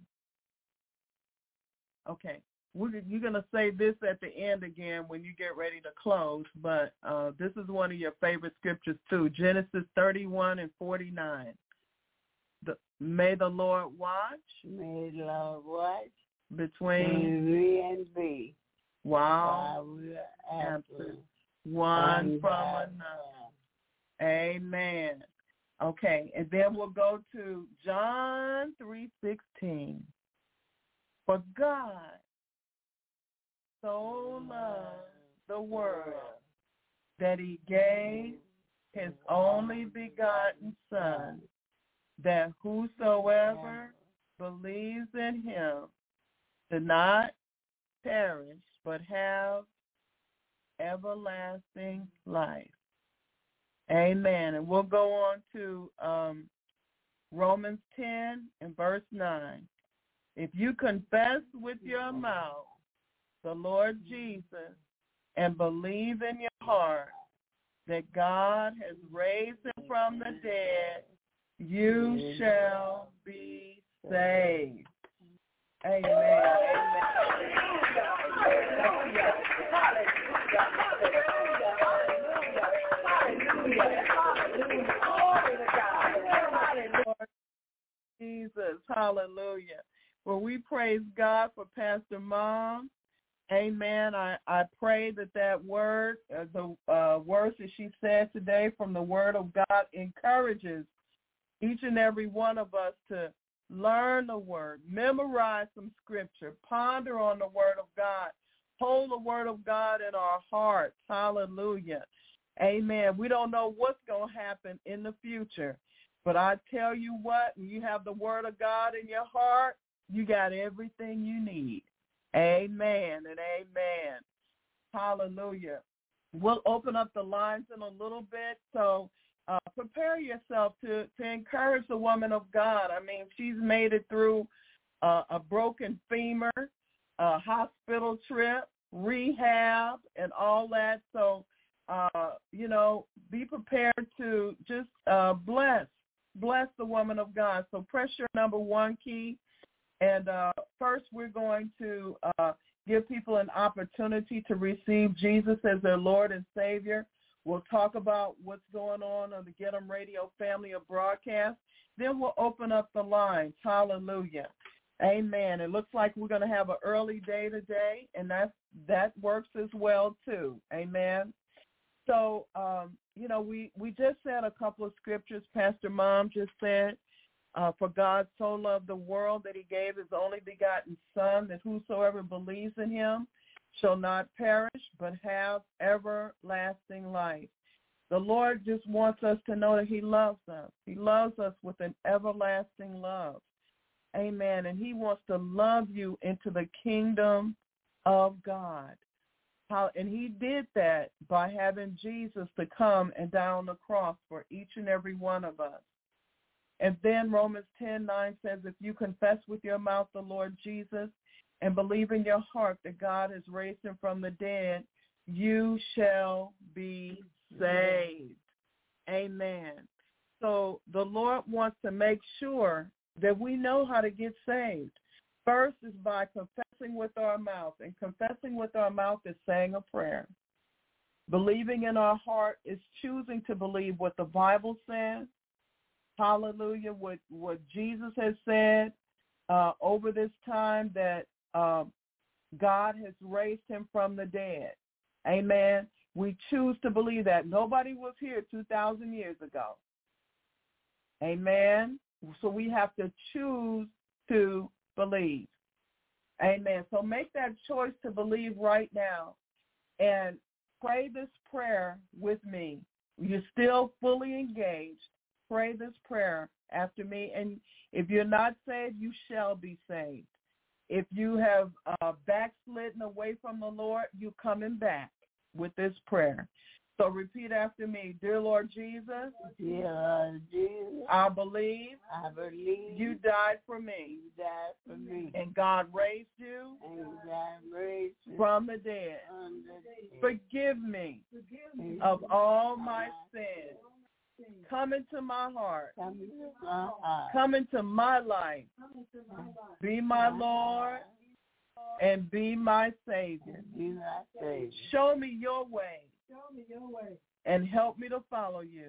okay, we're, you're going to say this at the end again when you get ready to close, but uh, this is one of your favorite scriptures too, Genesis thirty-one and forty-nine. The, may the Lord watch May the Lord watch between me and thee while while we are absent absent one from from another. Amen. Okay, and then we'll go to John three sixteen. For God so loved the world that he gave his only begotten Son, that whosoever believes in him do not perish, but have everlasting life. Amen. And we'll go on to um, Romans ten and verse nine. If you confess with your mouth the Lord Jesus and believe in your heart that God has raised him from the dead, you shall be saved. Amen. Amen. Lord Jesus, hallelujah. Well, we praise God for Pastor Mom. Amen. I, I pray that that word, uh, the uh, words that she said today from the Word of God encourages each and every one of us to learn the Word, memorize some Scripture, ponder on the Word of God, hold the Word of God in our hearts. Hallelujah. Amen. We don't know what's going to happen in the future, but I tell you what, when you have the Word of God in your heart, you got everything you need. Amen and amen. Hallelujah. We'll open up the lines in a little bit, so uh, prepare yourself to, to encourage the woman of God. I mean, she's made it through uh, a broken femur, a hospital trip, rehab, and all that. So, uh, you know, be prepared to just uh, bless, bless the woman of God. So press your number one key. And uh, first, we're going to uh, give people an opportunity to receive Jesus as their Lord and Savior. We'll talk about what's going on on the Get 'em Radio family of broadcast. Then we'll open up the lines. Hallelujah. Amen. It looks like we're going to have an early day today, and that's, that works as well, too. Amen. So, um, you know, we, we just said a couple of scriptures. Pastor Mom just said, Uh, for God so loved the world that he gave his only begotten Son, that whosoever believes in him shall not perish, but have everlasting life. The Lord just wants us to know that he loves us. He loves us with an everlasting love. Amen. And he wants to love you into the kingdom of God. How, and he did that by having Jesus to come and die on the cross for each and every one of us. And then Romans ten nine says, if you confess with your mouth the Lord Jesus and believe in your heart that God has raised him from the dead, you shall be saved. Amen. So the Lord wants to make sure that we know how to get saved. First is by confessing with our mouth, and confessing with our mouth is saying a prayer. Believing in our heart is choosing to believe what the Bible says. Hallelujah, what, what Jesus has said uh, over this time, that uh, God has raised him from the dead. Amen. We choose to believe that. Nobody was here two thousand years ago. Amen. So we have to choose to believe. Amen. So make that choice to believe right now and pray this prayer with me. You're still fully engaged. Pray this prayer after me, and if you're not saved, you shall be saved. If you have uh, backslidden away from the Lord, you're coming back with this prayer. So repeat after me. Dear Lord Jesus, Dear Lord Jesus, I believe, I believe you died for me, you died for me, and God raised you and God raised you from the dead. from the dead. Forgive me of all my sins. Come into my heart. Come into my heart. Come into my life. Be my Lord and be my Savior. Be my Savior. Show me your way and help me to follow you.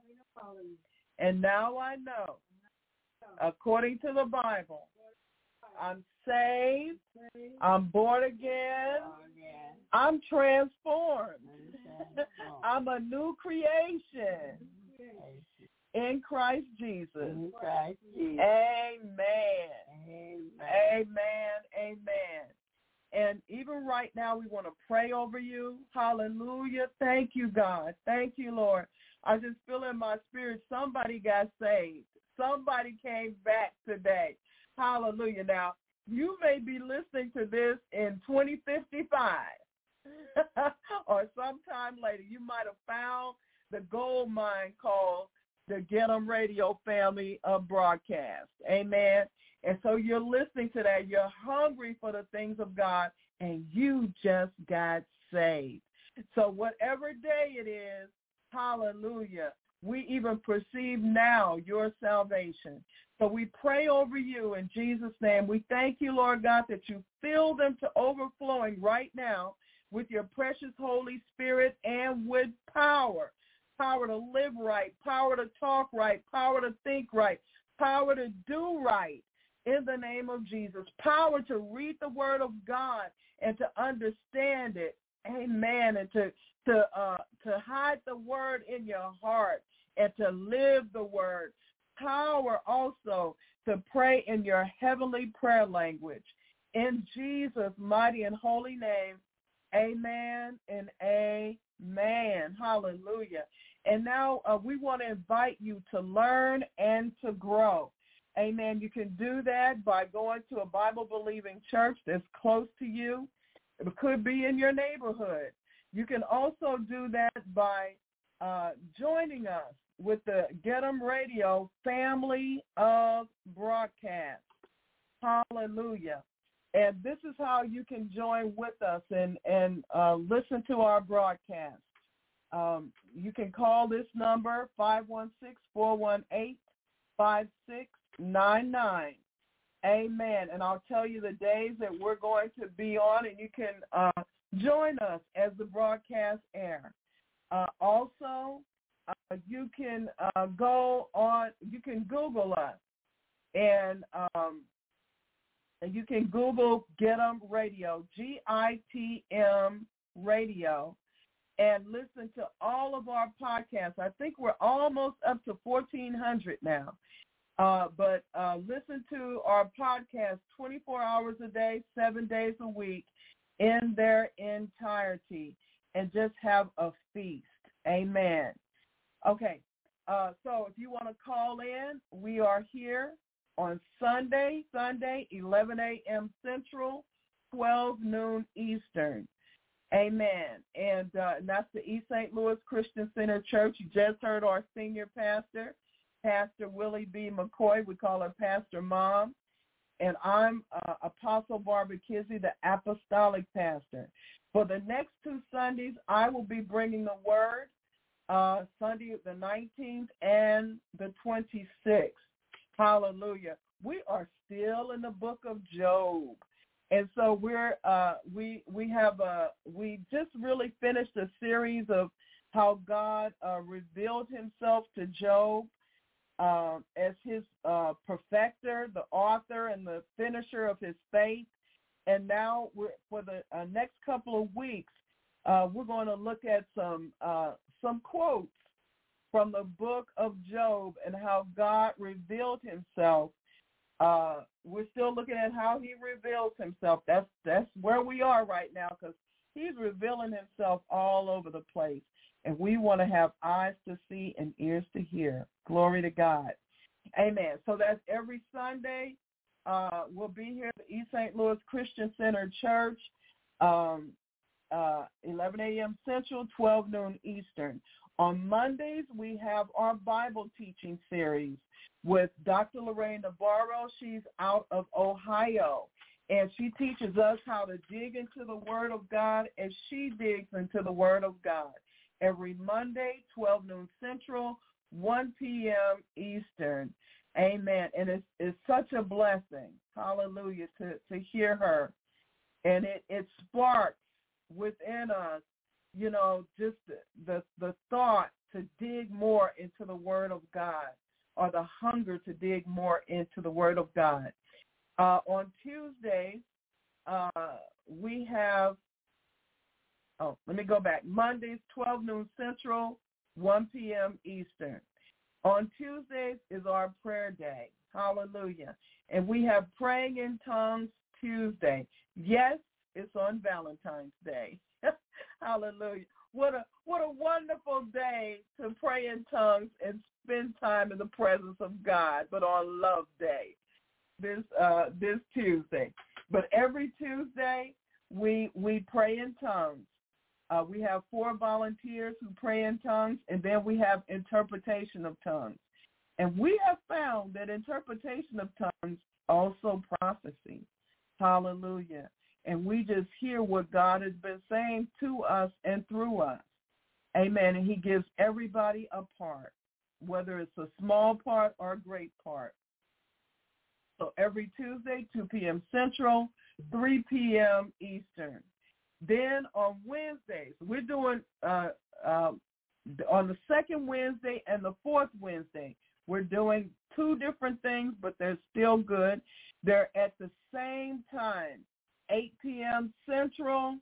And now I know, according to the Bible, I'm saved, I'm born again, I'm transformed, I'm a new creation. In Christ Jesus. In Christ Jesus. Amen. Amen. Amen. Amen. And even right now, we want to pray over you. Hallelujah. Thank you, God. Thank you, Lord. I just feel in my spirit somebody got saved. Somebody came back today. Hallelujah. Now, you may be listening to this in twenty fifty-five. or sometime later, you might have found the gold mine called the Get 'em Radio family of broadcast. Amen. And so you're listening to that. You're hungry for the things of God, and you just got saved. So whatever day it is, hallelujah, we even perceive now your salvation. So we pray over you in Jesus' name. We thank you, Lord God, that you fill them to overflowing right now with your precious Holy Spirit and with power. Power to live right, power to talk right, power to think right, power to do right in the name of Jesus. Power to read the word of God and to understand it. Amen. And to to uh, to hide the word in your heart and to live the word. Power also to pray in your heavenly prayer language. In Jesus' mighty and holy name, amen and amen. Hallelujah. And now uh, we want to invite you to learn and to grow. Amen. You can do that by going to a Bible-believing church that's close to you. It could be in your neighborhood. You can also do that by uh, joining us with the Get 'em Radio family of broadcasts. Hallelujah. And this is how you can join with us and, and uh, listen to our broadcast. Um, you can call this number, five one six, four one eight, five six nine nine. Amen. And I'll tell you the days that we're going to be on, and you can uh, join us as the broadcast air. Uh, also, uh, you can uh, go on, you can Google us, and um, and you can Google Get 'em Radio, G I T M Radio, and listen to all of our podcasts. I think we're almost up to fourteen hundred now. Uh, but uh, listen to our podcast twenty-four hours a day, seven days a week in their entirety, and just have a feast. Amen. Okay, uh, so if you want to call in, we are here on Sunday, Sunday, eleven a.m. Central, twelve noon Eastern. Amen. And, uh, and that's the East Saint Louis Christian Center Church. You just heard our senior pastor, Pastor Willie B. McCoy. We call her Pastor Mom. And I'm uh, Apostle Barbara Kizzy, the apostolic pastor. For the next two Sundays, I will be bringing the word, uh, Sunday the nineteenth and the twenty-sixth. Hallelujah. We are still in the book of Job. And so we're uh, we we have a we just really finished a series of how God uh, revealed himself to Job uh, as his uh, perfecter, the author, and the finisher of his faith. And now we're, for the uh, next couple of weeks, uh, we're going to look at some uh, some quotes from the book of Job and how God revealed himself. Uh, we're still looking at how he reveals himself. That's that's where we are right now, because he's revealing himself all over the place. And we want to have eyes to see and ears to hear. Glory to God. Amen. So that's every Sunday. Uh, we'll be here at the East Saint Louis Christian Center Church, um, uh, eleven a.m. Central, twelve noon Eastern. On Mondays, we have our Bible teaching series with Doctor Lorraine Navarro. She's out of Ohio, and she teaches us how to dig into the Word of God as she digs into the Word of God. Every Monday, twelve noon Central, one p.m. Eastern. Amen. And it's, it's such a blessing, hallelujah, to, to hear her. And it, it sparks within us, you know, just the, the the thought to dig more into the Word of God, or the hunger to dig more into the Word of God. Uh, on Tuesdays, uh, we have, oh, let me go back. Mondays, twelve noon Central, one p.m. Eastern. On Tuesdays is our prayer day. Hallelujah. And we have Praying in Tongues Tuesday. Yes, it's on Valentine's Day. Hallelujah. What a what a wonderful day to pray in tongues and spend time in the presence of God, but on Love Day, this uh, this Tuesday. But every Tuesday we we pray in tongues. Uh, we have four volunteers who pray in tongues, and then we have interpretation of tongues. And we have found that interpretation of tongues also prophecy. Hallelujah. And we just hear what God has been saying to us and through us. Amen. And he gives everybody a part, whether it's a small part or a great part. So every Tuesday, two p.m. Central, three p.m. Eastern. Then on Wednesdays, we're doing uh, uh, on the second Wednesday and the fourth Wednesday, we're doing two different things, but they're still good. They're at the same time, eight p.m. Central,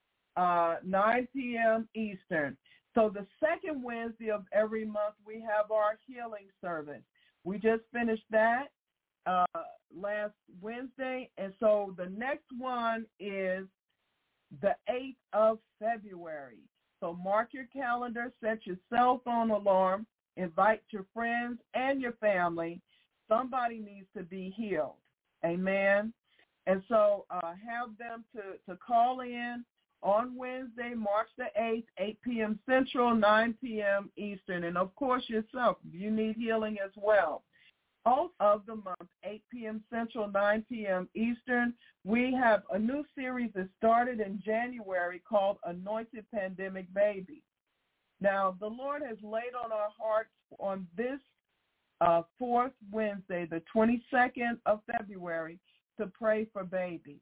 uh, nine p.m. Eastern. So the second Wednesday of every month, we have our healing service. We just finished that uh, last Wednesday, and so the next one is the eighth of February. So mark your calendar, set your cell phone alarm, invite your friends and your family. Somebody needs to be healed. Amen. And so uh, have them to, to call in on Wednesday, March the eighth, eight p.m. Central, nine p.m. Eastern. And, of course, yourself, you need healing as well. Also of the month, eight p.m. Central, nine p.m. Eastern, we have a new series that started in January called Anointed Pandemic Baby. Now, the Lord has laid on our hearts on this uh, fourth Wednesday, the twenty-second of February, to pray for babies.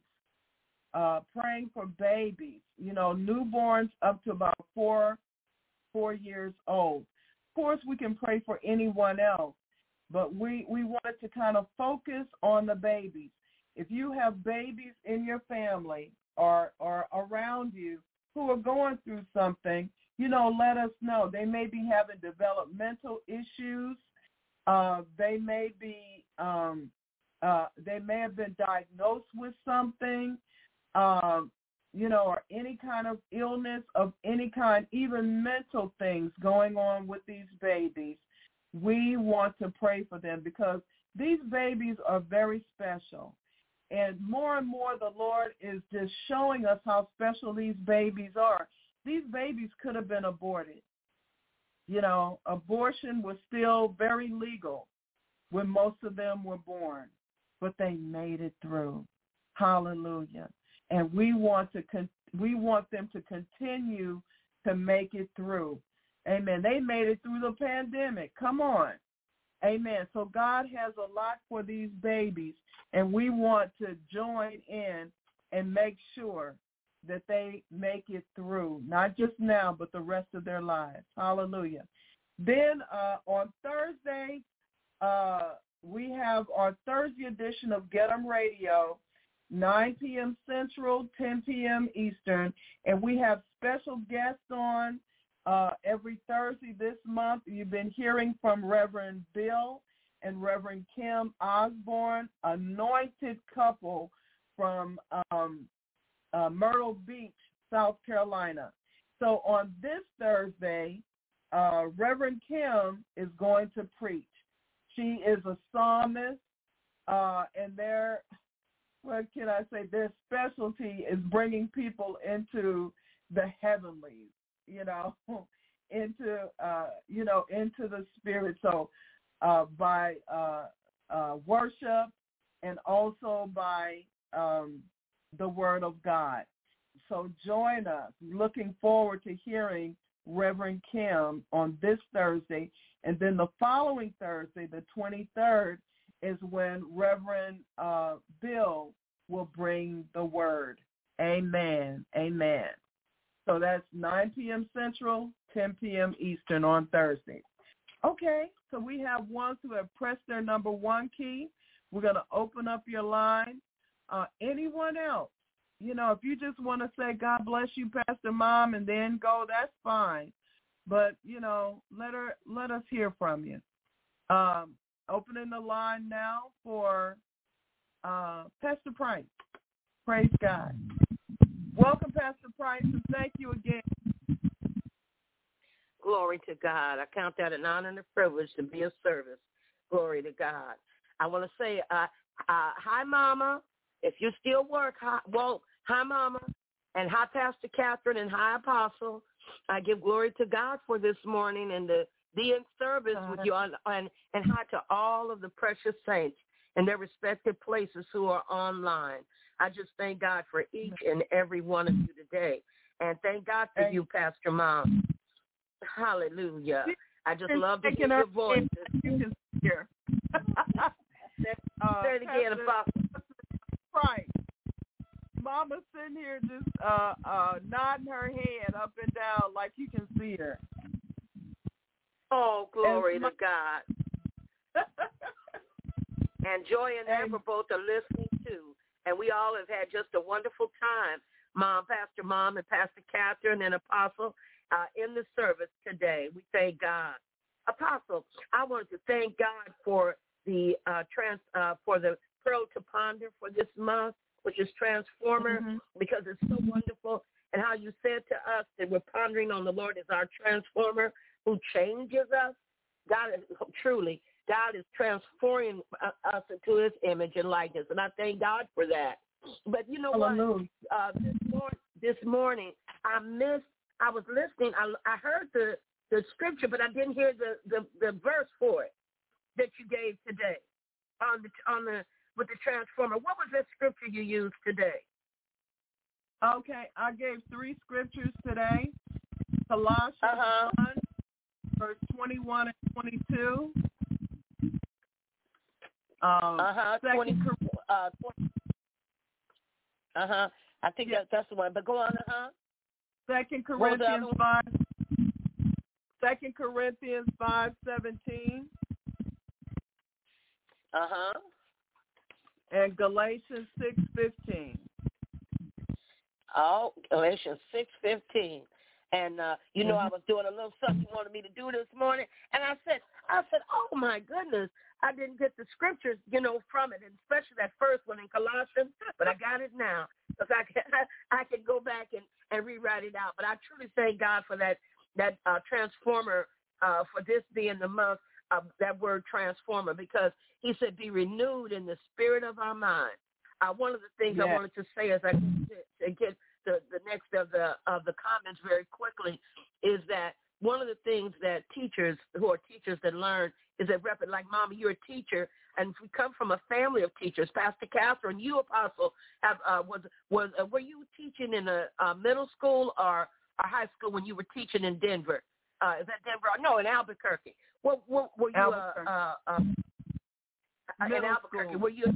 Uh, praying for babies, you know, newborns up to about four, four years old. Of course, we can pray for anyone else, but we, we wanted to kind of focus on the babies. If you have babies in your family or, or around you who are going through something, you know, let us know. They may be having developmental issues. Uh, they may be, um, uh, they may have been diagnosed with something. Um, you know, or any kind of illness of any kind, even mental things going on with these babies. We want to pray for them because these babies are very special. And more and more the Lord is just showing us how special these babies are. These babies could have been aborted. You know, abortion was still very legal when most of them were born, but they made it through. Hallelujah. And we want to con- we want them to continue to make it through. Amen. They made it through the pandemic. Come on. Amen. So God has a lot for these babies, and we want to join in and make sure that they make it through, not just now, but the rest of their lives. Hallelujah. Then uh, on Thursday, uh, we have our Thursday edition of Get 'em Radio, nine p.m. Central, ten p.m. Eastern, and we have special guests on uh, every Thursday this month. You've been hearing from Reverend Bill and Reverend Kim Osborne, anointed couple from um, uh, Myrtle Beach, South Carolina. So on this Thursday, uh, Reverend Kim is going to preach. She is a psalmist, uh, and they're what can I say, their specialty is bringing people into the heavenlies, you know, into, uh, you know, into the spirit. So uh, by uh, uh, worship and also by um, the word of God. So join us. Looking forward to hearing Reverend Kim on this Thursday. And then the following Thursday, the twenty-third, is when Reverend uh, Bill will bring the word. Amen. Amen. So that's nine p.m. Central, ten p.m. Eastern on Thursday. Okay, so we have ones who have pressed their number one key. We're going to open up your line. Uh, anyone else? You know, if you just want to say, God bless you, Pastor Mom, and then go, that's fine. But, you know, let her let us hear from you. Um, opening the line now for uh, Pastor Price. Praise God. Welcome, Pastor Price, and thank you again. Glory to God. I count that an honor and a privilege to be of service. Glory to God. I want to say, uh, uh, hi, Mama. If you still work, hi, well, hi, Mama. And hi, Pastor Catherine, and hi, Apostle. I give glory to God for this morning and to be in service uh, with you, on, and, and hi to all of the precious saints in their respective places who are online. I just thank God for each and every one of you today. And thank God for you, Pastor Mom. Hallelujah. I just love to hear your voice. You can hear. uh, Say it again, Apostle. Right. Mama's sitting here just uh, uh, nodding her head up and down like you can see her. Oh, glory and to God. And Joy and Amber both are listening too. And we all have had just a wonderful time, Mom, Pastor Mom, and Pastor Catherine and Apostle, uh, in the service today. We thank God. Apostle, I wanted to thank God for the uh, trans uh, for the Pearl to Ponder for this month, which is Transformer, mm-hmm. because it's so wonderful. And how you said to us that we're pondering on the Lord as our transformer who changes us. God is truly, God is transforming us into his image and likeness. And I thank God for that. But you know Hallelujah. what? Uh, this, mor- this morning, I missed, I was listening. I, I heard the, the scripture, but I didn't hear the, the, the verse for it that you gave today on the, on the, with the transformer. What was that scripture you used today? Okay, I gave three scriptures today. Colossians uh-huh. one, verse twenty-one and twenty-two. Um, uh-huh. Second, twenty, uh, twenty, uh-huh. I think yeah. that, that's the one. But go on, uh-huh. Second Corinthians five. Second Corinthians five seventeen. Uh-huh. And Galatians six fifteen. Oh, Galatians six fifteen. And, uh, you know, mm-hmm. I was doing a little something you wanted me to do this morning. And I said, I said, oh, my goodness, I didn't get the scriptures, you know, from it, and especially that first one in Colossians, but I got it now. Because I can, I can go back and, and rewrite it out. But I truly thank God for that, that uh, transformer, uh, for this being the month of that word transformer, because he said, be renewed in the spirit of our mind. Uh, one of the things yes. I wanted to say as I get, get the, the next of the of the comments very quickly is that one of the things that teachers who are teachers that learn is that, rep- like, Mama, you're a teacher, and we come from a family of teachers. Pastor Catherine, you, Apostle, have, uh, was was uh, were you teaching in a, a middle school or a high school when you were teaching in Denver? Uh, is that Denver? No, in Albuquerque. What, what were you? Albuquerque. Uh, uh, uh, in Albuquerque, school. were you?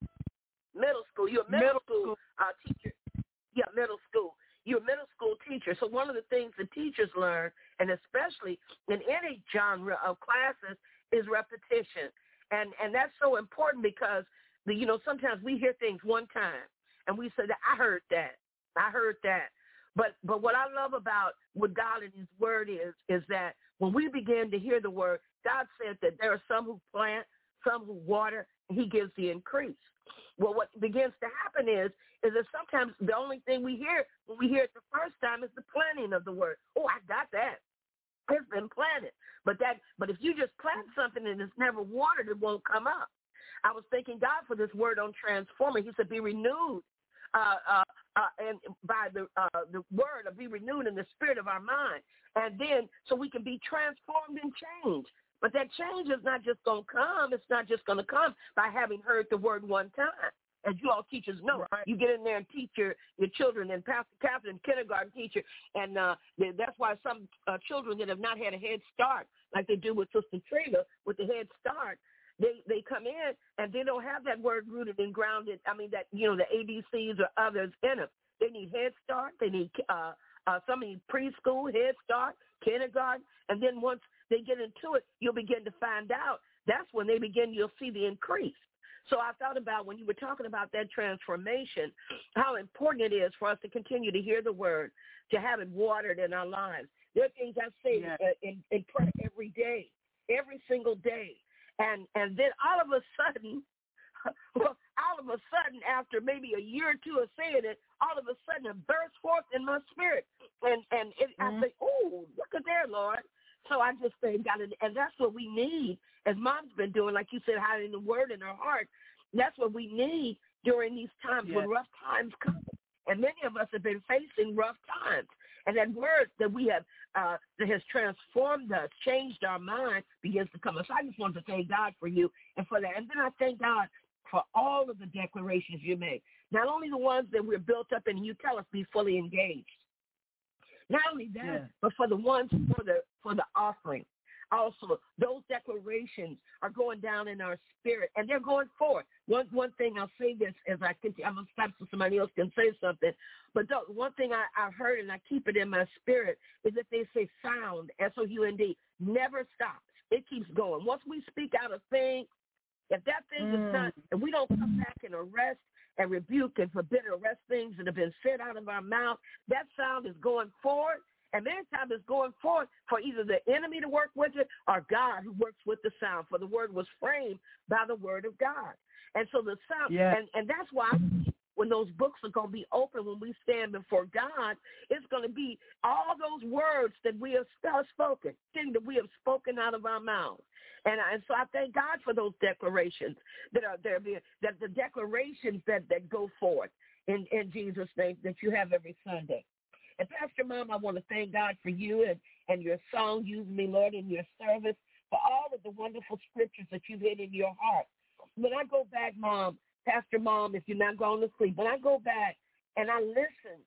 Middle school. You're a middle, middle school, school. Uh, teacher. Yeah, middle school. You're a middle school teacher. So one of the things the teachers learn, and especially in any genre of classes, is repetition. And and that's so important because, the, you know, sometimes we hear things one time, and we say, that I heard that. I heard that. But but what I love about what God and his word is, is that when we begin to hear the word, God said that there are some who plant, some who water, and he gives the increase. Well, what begins to happen is, is that sometimes the only thing we hear when we hear it the first time is the planting of the word. Oh, I got that. It's been planted. But that, but if you just plant something and it's never watered, it won't come up. I was thanking God for this word on transforming. He said, be renewed uh, uh, uh, and by the uh, the word of be renewed in the spirit of our mind. And then so we can be transformed and changed. But that change is not just going to come. It's not just going to come by having heard the word one time. As you all teachers know, right. You get in there and teach your, your children, and Pastor Catherine, kindergarten teacher, and uh, they, that's why some uh, children that have not had a head start, like they do with Sister Trina, with the head start, they, they come in and they don't have that word rooted and grounded, I mean, that, you know, the A B Cs or others in them. They need head start. They need uh, uh, some need preschool, head start, kindergarten, and then once they get into it, you'll begin to find out. That's when they begin, you'll see the increase. So I thought about when you were talking about that transformation, how important it is for us to continue to hear the word, to have it watered in our lives. There are things I say yeah. in, in prayer every day, every single day. And and then all of a sudden, well, all of a sudden, after maybe a year or two of saying it, all of a sudden it bursts forth in my spirit. And, and it, mm-hmm. I say, oh, look at there, Lord. So I just say, God, and that's what we need, as Mom's been doing, like you said, hiding the word in her heart. That's what we need during these times yes. when rough times come. And many of us have been facing rough times. And that word that we have, uh, that has transformed us, changed our mind, begins to come. So I just want to thank God for you and for that. And then I thank God for all of the declarations you made. Not only the ones that we're built up in, and you tell us be fully engaged. Not only that, yeah. but for the ones for the for the offering. Also, those declarations are going down in our spirit, and they're going forward. One one thing I'll say this as I continue, I'm going to stop so somebody else can say something. But the, one thing I, I've heard, and I keep it in my spirit, is that they say sound, S O U N D, never stops. It keeps going. Once we speak out a thing, if that thing mm. is not, if we don't come back and arrest and rebuke and forbid and arrest things that have been said out of our mouth, that sound is going forward. And many times it's going forth for either the enemy to work with it or God who works with the sound. For the word was framed by the word of God. And so the sound, yeah. and, and that's why when those books are going to be open, when we stand before God, it's going to be all those words that we have spoken, things that we have spoken out of our mouths. And, and so I thank God for those declarations that are there, that the declarations that, that go forth in, in Jesus' name that you have every Sunday. And Pastor Mom, I want to thank God for you and, and your song, Use Me, Lord, in your service, for all of the wonderful scriptures that you've hid in your heart. When I go back, Mom, Pastor Mom, if you're not going to sleep, when I go back and I listen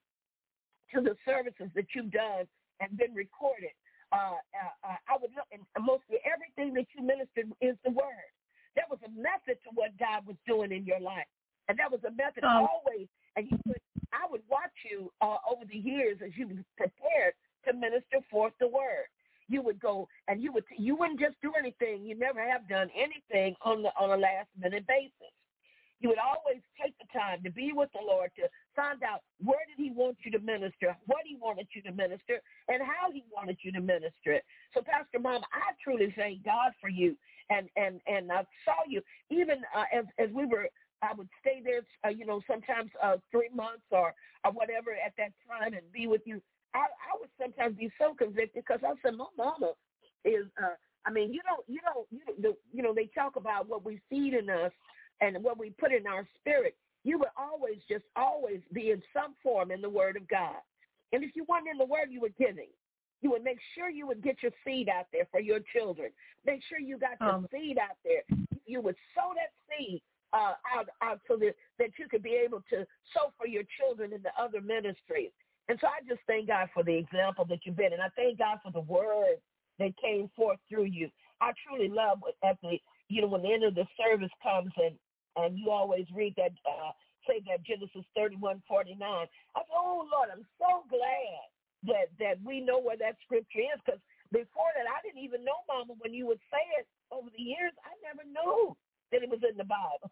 to the services that you've done and been recorded, uh, uh, I would look, and mostly everything that you ministered is the word. There was a method to what God was doing in your life. And that was a method um, always, and you would, I would watch you uh, over the years as you prepared to minister forth the word. You would go and you would you wouldn't just do anything. You never have done anything on the on a last minute basis. You would always take the time to be with the Lord to find out where did He want you to minister, what He wanted you to minister, and how He wanted you to minister it. So, Pastor Mom, I truly thank God for you, and and and I saw you even uh, as as we were. I would stay there, uh, you know, sometimes uh, three months or, or whatever at that time and be with you. I, I would sometimes be so convicted because I said, my mama is, uh, I mean, you don't, you don't, you, the, you know, they talk about what we feed in us and what we put in our spirit. You would always just always be in some form in the Word of God. And if you weren't in the Word, you were giving. You would make sure you would get your seed out there for your children. Make sure you got your um, seed out there. You would sow that seed. Uh, out, out so that, that you could be able to sow for your children in the other ministries. And so I just thank God for the example that you've been, and I thank God for the word that came forth through you. I truly love at the, you know, when the end of the service comes and, and you always read that, uh, say that Genesis thirty-one forty-nine. I said, oh, Lord, I'm so glad that, that we know where that scripture is, because before that, I didn't even know, Mama, when you would say it over the years, I never knew that it was in the Bible.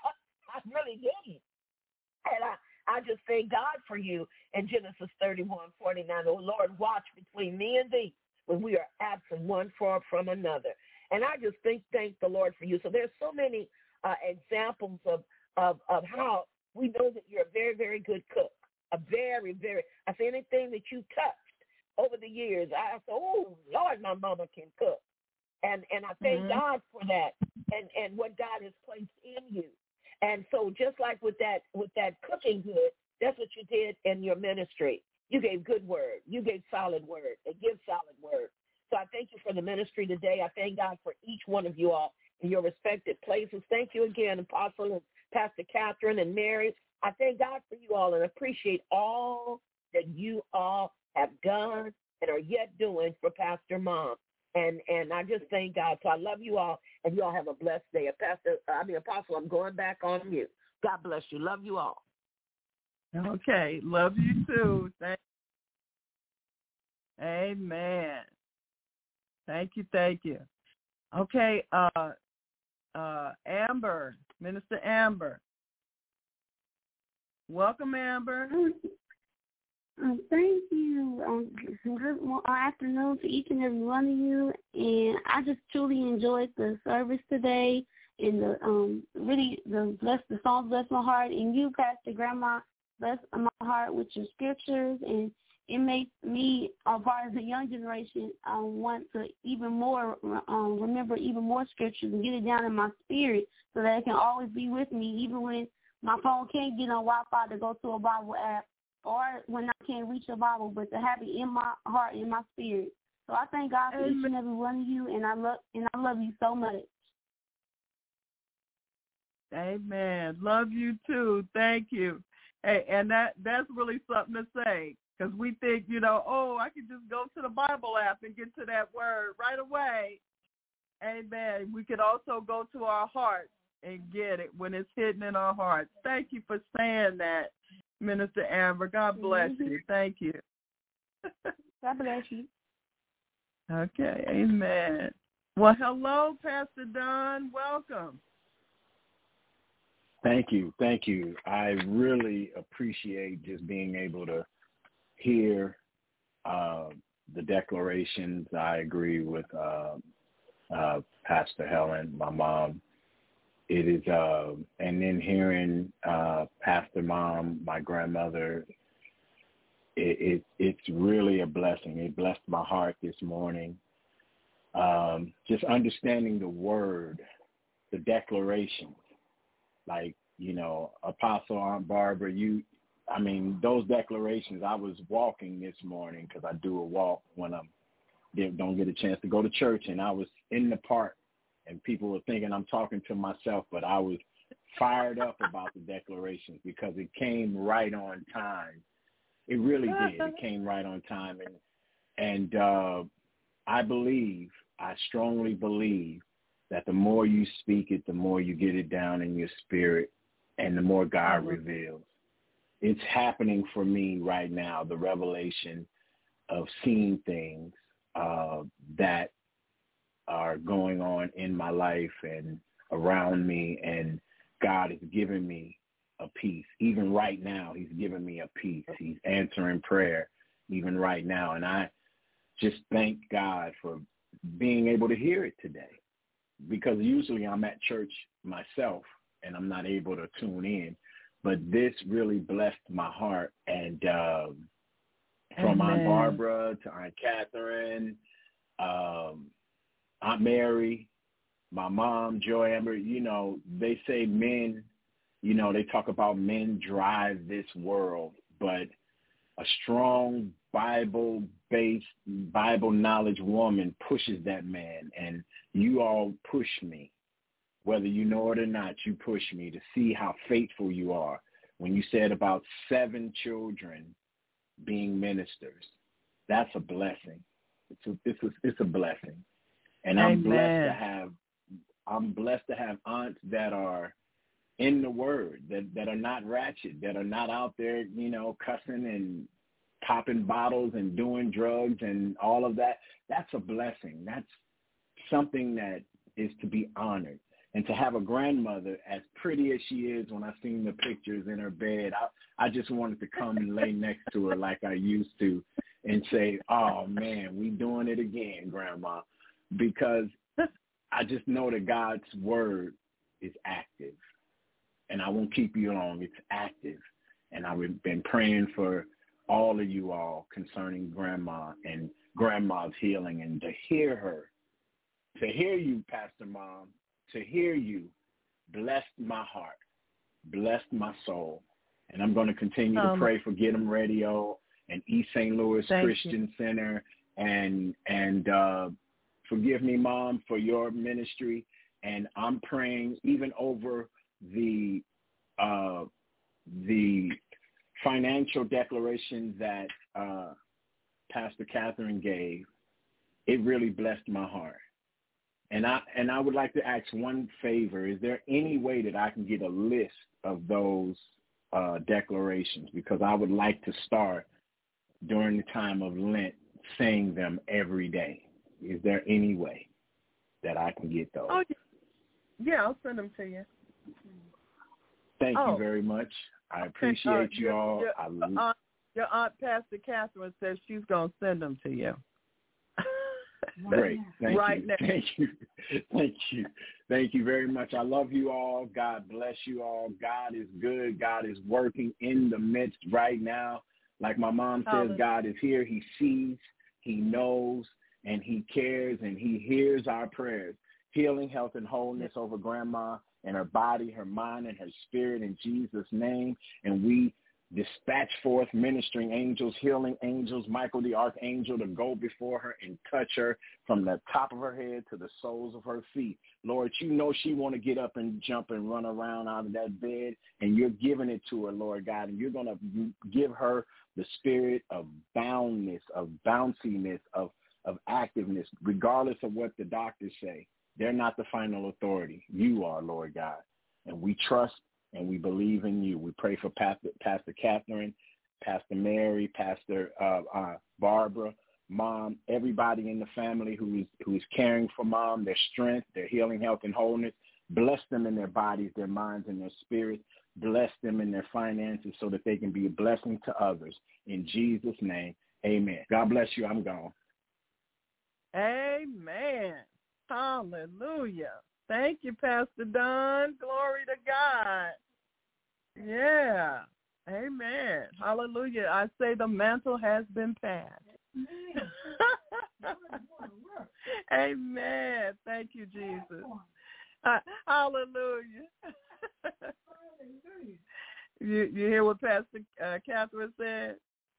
I really didn't. And I, I just thank God for you in Genesis thirty-one forty-nine. Oh, Lord, watch between me and thee when we are absent one far from another. And I just think, thank the Lord for you. So there's so many uh, examples of, of, of how we know that you're a very, very good cook. A very, very, I say anything that you touched over the years, I say, oh, Lord, my mama can cook. And and I thank mm-hmm. God for that and, and what God has placed in you. And so just like with that with that cooking good, that's what you did in your ministry. You gave good word. You gave solid word. And give solid word. So I thank you for the ministry today. I thank God for each one of you all in your respective places. Thank you again, Apostle and Pastor Catherine and Mary. I thank God for you all and appreciate all that you all have done and are yet doing for Pastor Mom. And and I just thank God. So I love you all, and you all have a blessed day. Pastor, I mean, Apostle, I'm going back on you. God bless you. Love you all. Okay. Love you too. Thank Amen. Thank you. Thank you. Okay. Uh, uh, Amber, Minister Amber. Welcome, Amber. Um, thank you. Um, good afternoon to each and every one of you. And I just truly enjoyed the service today, and the um really the bless the songs bless my heart, and you, Pastor Grandma, bless my heart with your scriptures, and it makes me, as far as the young generation, um, want to even more um remember even more scriptures and get it down in my spirit so that it can always be with me, even when my phone can't get on Wi-Fi to go to a Bible app, or when I can't reach a Bible, but to have it in my heart, in my spirit. So I thank God for Amen. Each and every one of you, and I love and I love you so much. Amen. Love you too. Thank you. Hey, and that that's really something to say, because we think, you know, oh, I can just go to the Bible app and get to that word right away. Amen. We could also go to our hearts and get it when it's hidden in our hearts. Thank you for saying that, Minister Amber. God bless mm-hmm. you. Thank you. God bless you. Okay. Amen. Well, hello, Pastor Don. Welcome. Thank you. Thank you. I really appreciate just being able to hear uh, the declarations. I agree with uh, uh, Pastor Helen, my mom. It is, uh, and then hearing uh, Pastor Mom, my grandmother, it, it, it's really a blessing. It blessed my heart this morning. Um, just understanding the word, the declarations. Like, you know, Apostle Aunt Barbara, you, I mean, those declarations, I was walking this morning because I do a walk when I don't get a chance to go to church, and I was in the park, and people were thinking I'm talking to myself, but I was fired up about the declarations because it came right on time. It really did. It came right on time. And, and uh, I believe, I strongly believe, that the more you speak it, the more you get it down in your spirit, and the more God mm-hmm. reveals. It's happening for me right now, the revelation of seeing things uh, that are going on in my life and around me, and God is giving me a peace. Even right now, he's giving me a peace. He's answering prayer even right now, and I just thank God for being able to hear it today. Because usually I'm at church myself and I'm not able to tune in. But this really blessed my heart. And um, from Aunt Barbara to Aunt Catherine, um, Aunt Mary, my mom, Joy Amber, you know, they say men, you know, they talk about men drive this world. But a strong Bible-based, Bible knowledge woman pushes that man, and you all push me. Whether you know it or not, you push me to see how faithful you are. When you said about seven children being ministers, that's a blessing. It's a, it's a, it's a blessing. And I'm Amen. blessed to have I'm blessed to have aunts that are in the word, that, that are not ratchet, that are not out there, you know, cussing and popping bottles and doing drugs and all of that. That's a blessing. That's something that is to be honored. And to have a grandmother as pretty as she is, when I seen the pictures in her bed, I, I just wanted to come and lay next to her like I used to and say, oh, man, we doing it again, Grandma, because I just know that God's word is active. And I won't keep you long. It's active. And I've been praying for all of you all concerning Grandma and Grandma's healing, and to hear her, to hear you, Pastor Mom, to hear you blessed my heart, blessed my soul. And I'm going to continue um, to pray for Get 'em Radio and East Saint Louis Christian you. Center. And, and uh, forgive me, Mom, for your ministry. And I'm praying even over the uh, the financial declaration that uh, Pastor Catherine gave. It really blessed my heart. And I and I would like to ask one favor. Is there any way that I can get a list of those uh, declarations? Because I would like to start during the time of Lent saying them every day. Is there any way that I can get those? Oh, yeah, I'll send them to you. Thank oh. you very much. I appreciate uh, you your, all. Your, I, aunt, your aunt, Pastor Catherine, says she's going to send them to you. Great. Thank right you. Now. Thank you. Thank you. Thank you very much. I love you all. God bless you all. God is good. God is working in the midst right now. Like my mom says, God is here. He sees, he knows, and he cares, and he hears our prayers. healing, health, and wholeness over Grandma and her body, her mind, and her spirit in Jesus' name. And we dispatch forth ministering angels, healing angels, Michael the Archangel, to go before her and touch her from the top of her head to the soles of her feet. Lord, you know she want to get up and jump and run around out of that bed, and you're giving it to her, Lord God, and you're going to give her the spirit of boundness, of bounciness, of, of activeness, regardless of what the doctors say. They're not the final authority. You are, Lord God, and we trust and we believe in you. We pray for Pastor, Pastor Catherine, Pastor Mary, Pastor uh, uh, Barbara, Mom, everybody in the family who is who is caring for Mom, their strength, their healing, health, and wholeness. Bless them in their bodies, their minds, and their spirits. Bless them in their finances so that they can be a blessing to others. In Jesus' name, amen. God bless you. I'm gone. Amen. Hallelujah. Thank you, Pastor Don. Glory to God. Yeah. Amen. Hallelujah. I say the mantle has been passed. Amen. Thank you, Jesus. Uh, hallelujah. you, you hear what Pastor uh, Catherine said?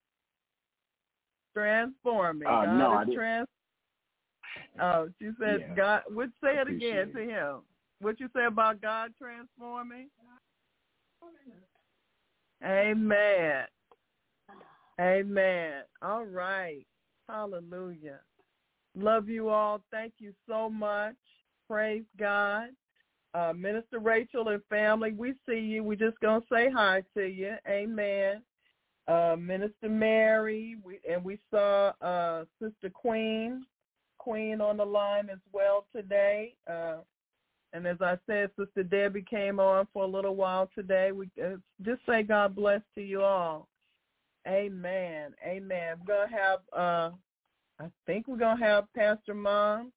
Transforming. Uh, God no, is I didn't. Trans- Oh, she said, Yeah. God, would say it again Appreciate to it. him. What you say about God transforming? Amen. Amen. All right. Hallelujah. Love you all. Thank you so much. Praise God. Uh, Minister Rachel and family, we see you. We're just going to say hi to you. Amen. Uh, Minister Mary, we, and we saw uh, Sister Queen. Queen on the line as well today. Uh, and as I said, Sister Debbie came on for a little while today. We uh, just say God bless to you all. Amen. Amen. We're going to have, uh, I think we're going to have Pastor Mom.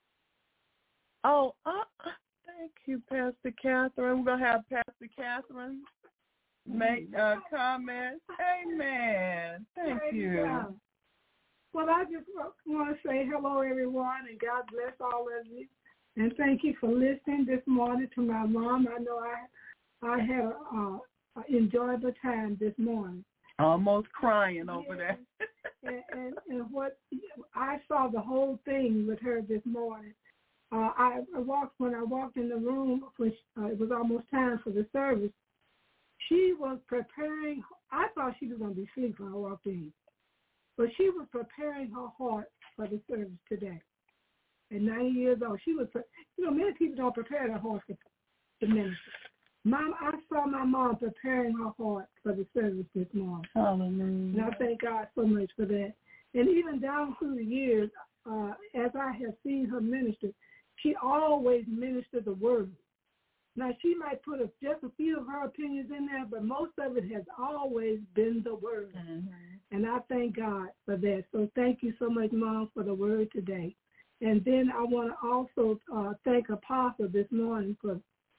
Oh, uh, thank you, Pastor Catherine. We're going to have Pastor Catherine make uh, comments. Amen. Thank you. Well, I just want to say hello, everyone, and God bless all of you. And thank you for listening this morning to my mom. I know I I had an uh, enjoyable time this morning. Almost crying over yeah. there. and, and, and what I saw the whole thing with her this morning. Uh, I, I walked when I walked in the room, which uh, it was almost time for the service. She was preparing. I thought she was going to be asleep when I walked in. But she was preparing her heart for the service today. At ninety years old, she was, you know, many people don't prepare their heart for the ministry. Mom, I saw my mom preparing her heart for the service this morning. Hallelujah. And I thank God so much for that. And even down through the years, uh, as I have seen her minister, she always ministered the word. Now, she might put a, just a few of her opinions in there, but most of it has always been the word. Mm-hmm. And I thank God for that. So thank you so much, Mom, for the word today. And then I want to also uh, thank Apostle this morning for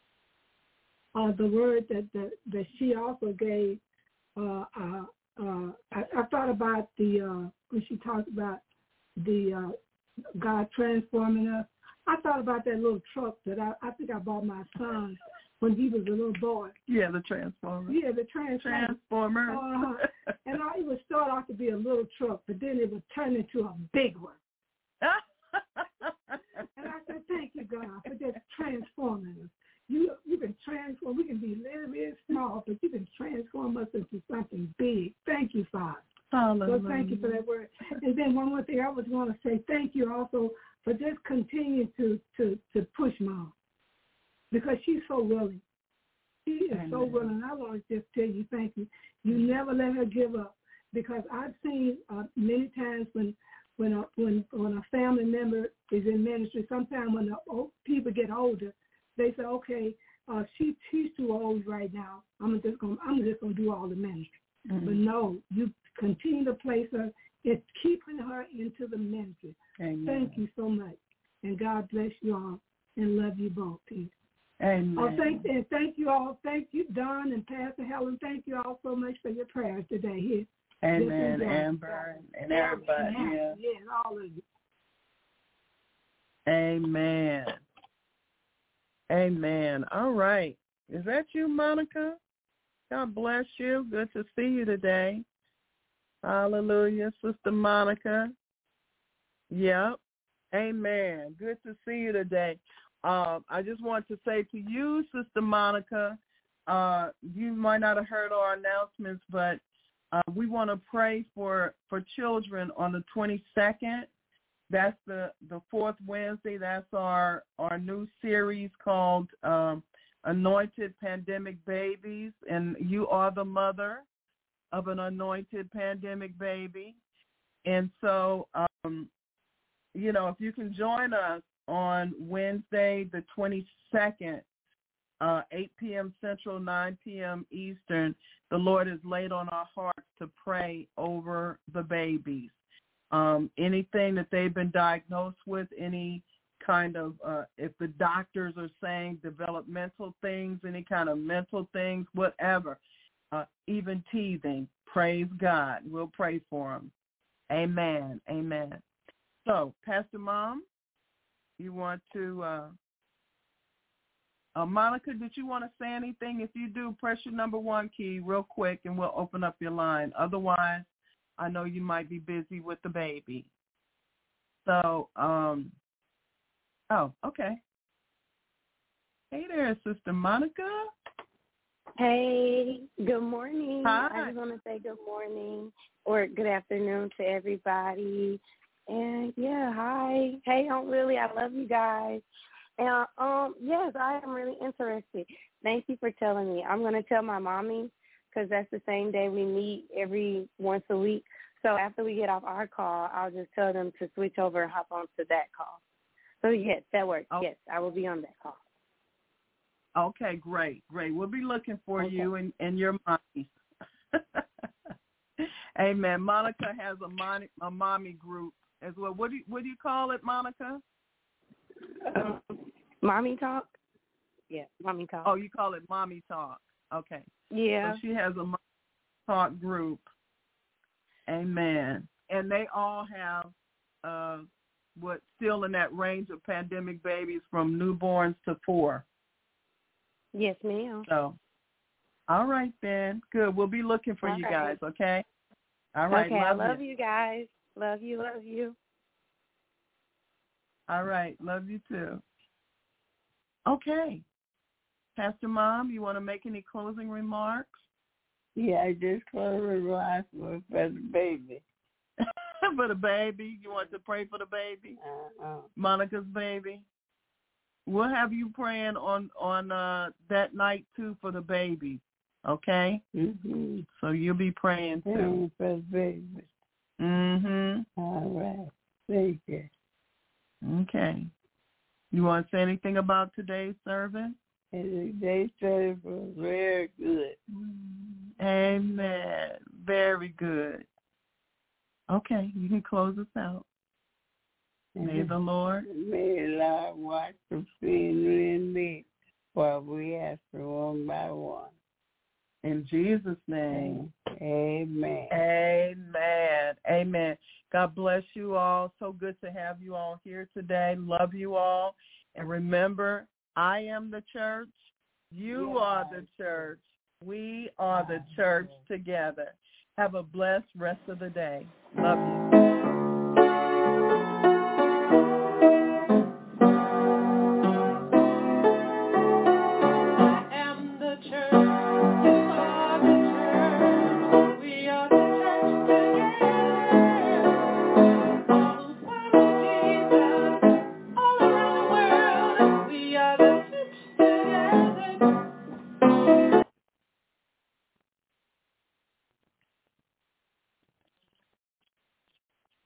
uh, the word that, that, that she also gave. Uh, uh, uh, I, I thought about the, uh, when she talked about the uh, God transforming us. I thought about that little truck that I, I think I bought my son when he was a little boy. Yeah, the Transformer. Yeah, the Transformer. Transformer. Uh-huh. And I, it would start off to be a little truck, but then it would turn into a big one. And I said, thank you, God, for just transforming us. You you can transform. We can be little bit small, but you can transform us into something big. Thank you, Father. Hallelujah. So thank you for that word. And then one more thing I would want to say, thank you also for just continuing to, to, to push Mom, because she's so willing. She is Amen. So willing. I want to just tell you thank you. You never let her give up, because I've seen uh, many times when when a, when when a family member is in ministry, sometimes when the old, people get older, they say, okay, uh, she she's too old right now. I'm just gonna I'm just gonna do all the ministry. Mm-hmm. But no, you continue to place her. It's keeping her into the ministry. Amen. Thank you so much, and God bless you all, and love you both, Peter. Amen. Oh, thank and thank you all. Thank you, Don and Pastor Helen. Thank you all so much for your prayers today here. Amen, Amber, and everybody. Yeah, yeah, all of you. Amen. Amen. All right. Is that you, Monica? God bless you. Good to see you today. Hallelujah, Sister Monica. Yep. Amen. Good to see you today. Uh, I just want to say to you, Sister Monica, uh, you might not have heard our announcements, but uh, we want to pray for, for children on the twenty-second. That's the, the fourth Wednesday. That's our, our new series called um, Anointed Pandemic Babies, and you are the mother of an anointed pandemic baby. And so, um, you know, if you can join us on Wednesday the twenty-second, uh, eight p.m. Central, nine p.m. Eastern, the Lord has laid on our hearts to pray over the babies. Um, anything that they've been diagnosed with, any kind of, uh, if the doctors are saying developmental things, any kind of mental things, whatever, uh, even teething, praise God. We'll pray for them. Amen. Amen. So, Pastor Mom, you want to, uh, uh, Monica, did you want to say anything? If you do, press your number one key real quick and we'll open up your line. Otherwise, I know you might be busy with the baby. So, um, oh, okay. Hey there, Sister Monica. Hey, good morning. Hi. I just want to say good morning or good afternoon to everybody. And, yeah, hi. Hey, Aunt Lily, I love you guys. And, um, yes, I am really interested. Thank you for telling me. I'm going to tell my mommy, because that's the same day we meet every once a week. So after we get off our call, I'll just tell them to switch over and hop on to that call. So, yes, that works. Oh. Yes, I will be on that call. Okay, great, great. We'll be looking for okay. you and, and your mommy. Amen. Monica has a, mommy, a mommy group as well. What do you, what do you call it, Monica? Um, mommy Talk? Yeah, Mommy Talk. Oh, you call it Mommy Talk. Okay. Yeah. So she has a Mommy Talk group. Amen. And they all have uh, what still in that range of pandemic babies from newborns to four. Yes, ma'am. So, all right then. Good. We'll be looking for all you right. guys, okay? All right. Okay, love I love you. you guys. Love you, love you. All right. Love you too. Okay. Pastor Mom, you want to make any closing remarks? Yeah, I just close remarks for the baby. For the baby? You want to pray for the baby? Uh-uh. Monica's baby? We'll have you praying on, on uh, that night, too, for the baby, okay? Mm-hmm. So you'll be praying, too. Praying for the baby. Mm-hmm. All right. Thank you. Okay. You want to say anything about today's service? And today's service was very good. Amen. Very good. Okay, you can close us out. May the Lord. May the Lord watch the scenery in me while we ask for one by one. In Jesus' name. Amen. Amen. Amen. God bless you all. So good to have you all here today. Love you all. And remember, I am the church. You yeah. are the church. We are the church together. Have a blessed rest of the day. Love you.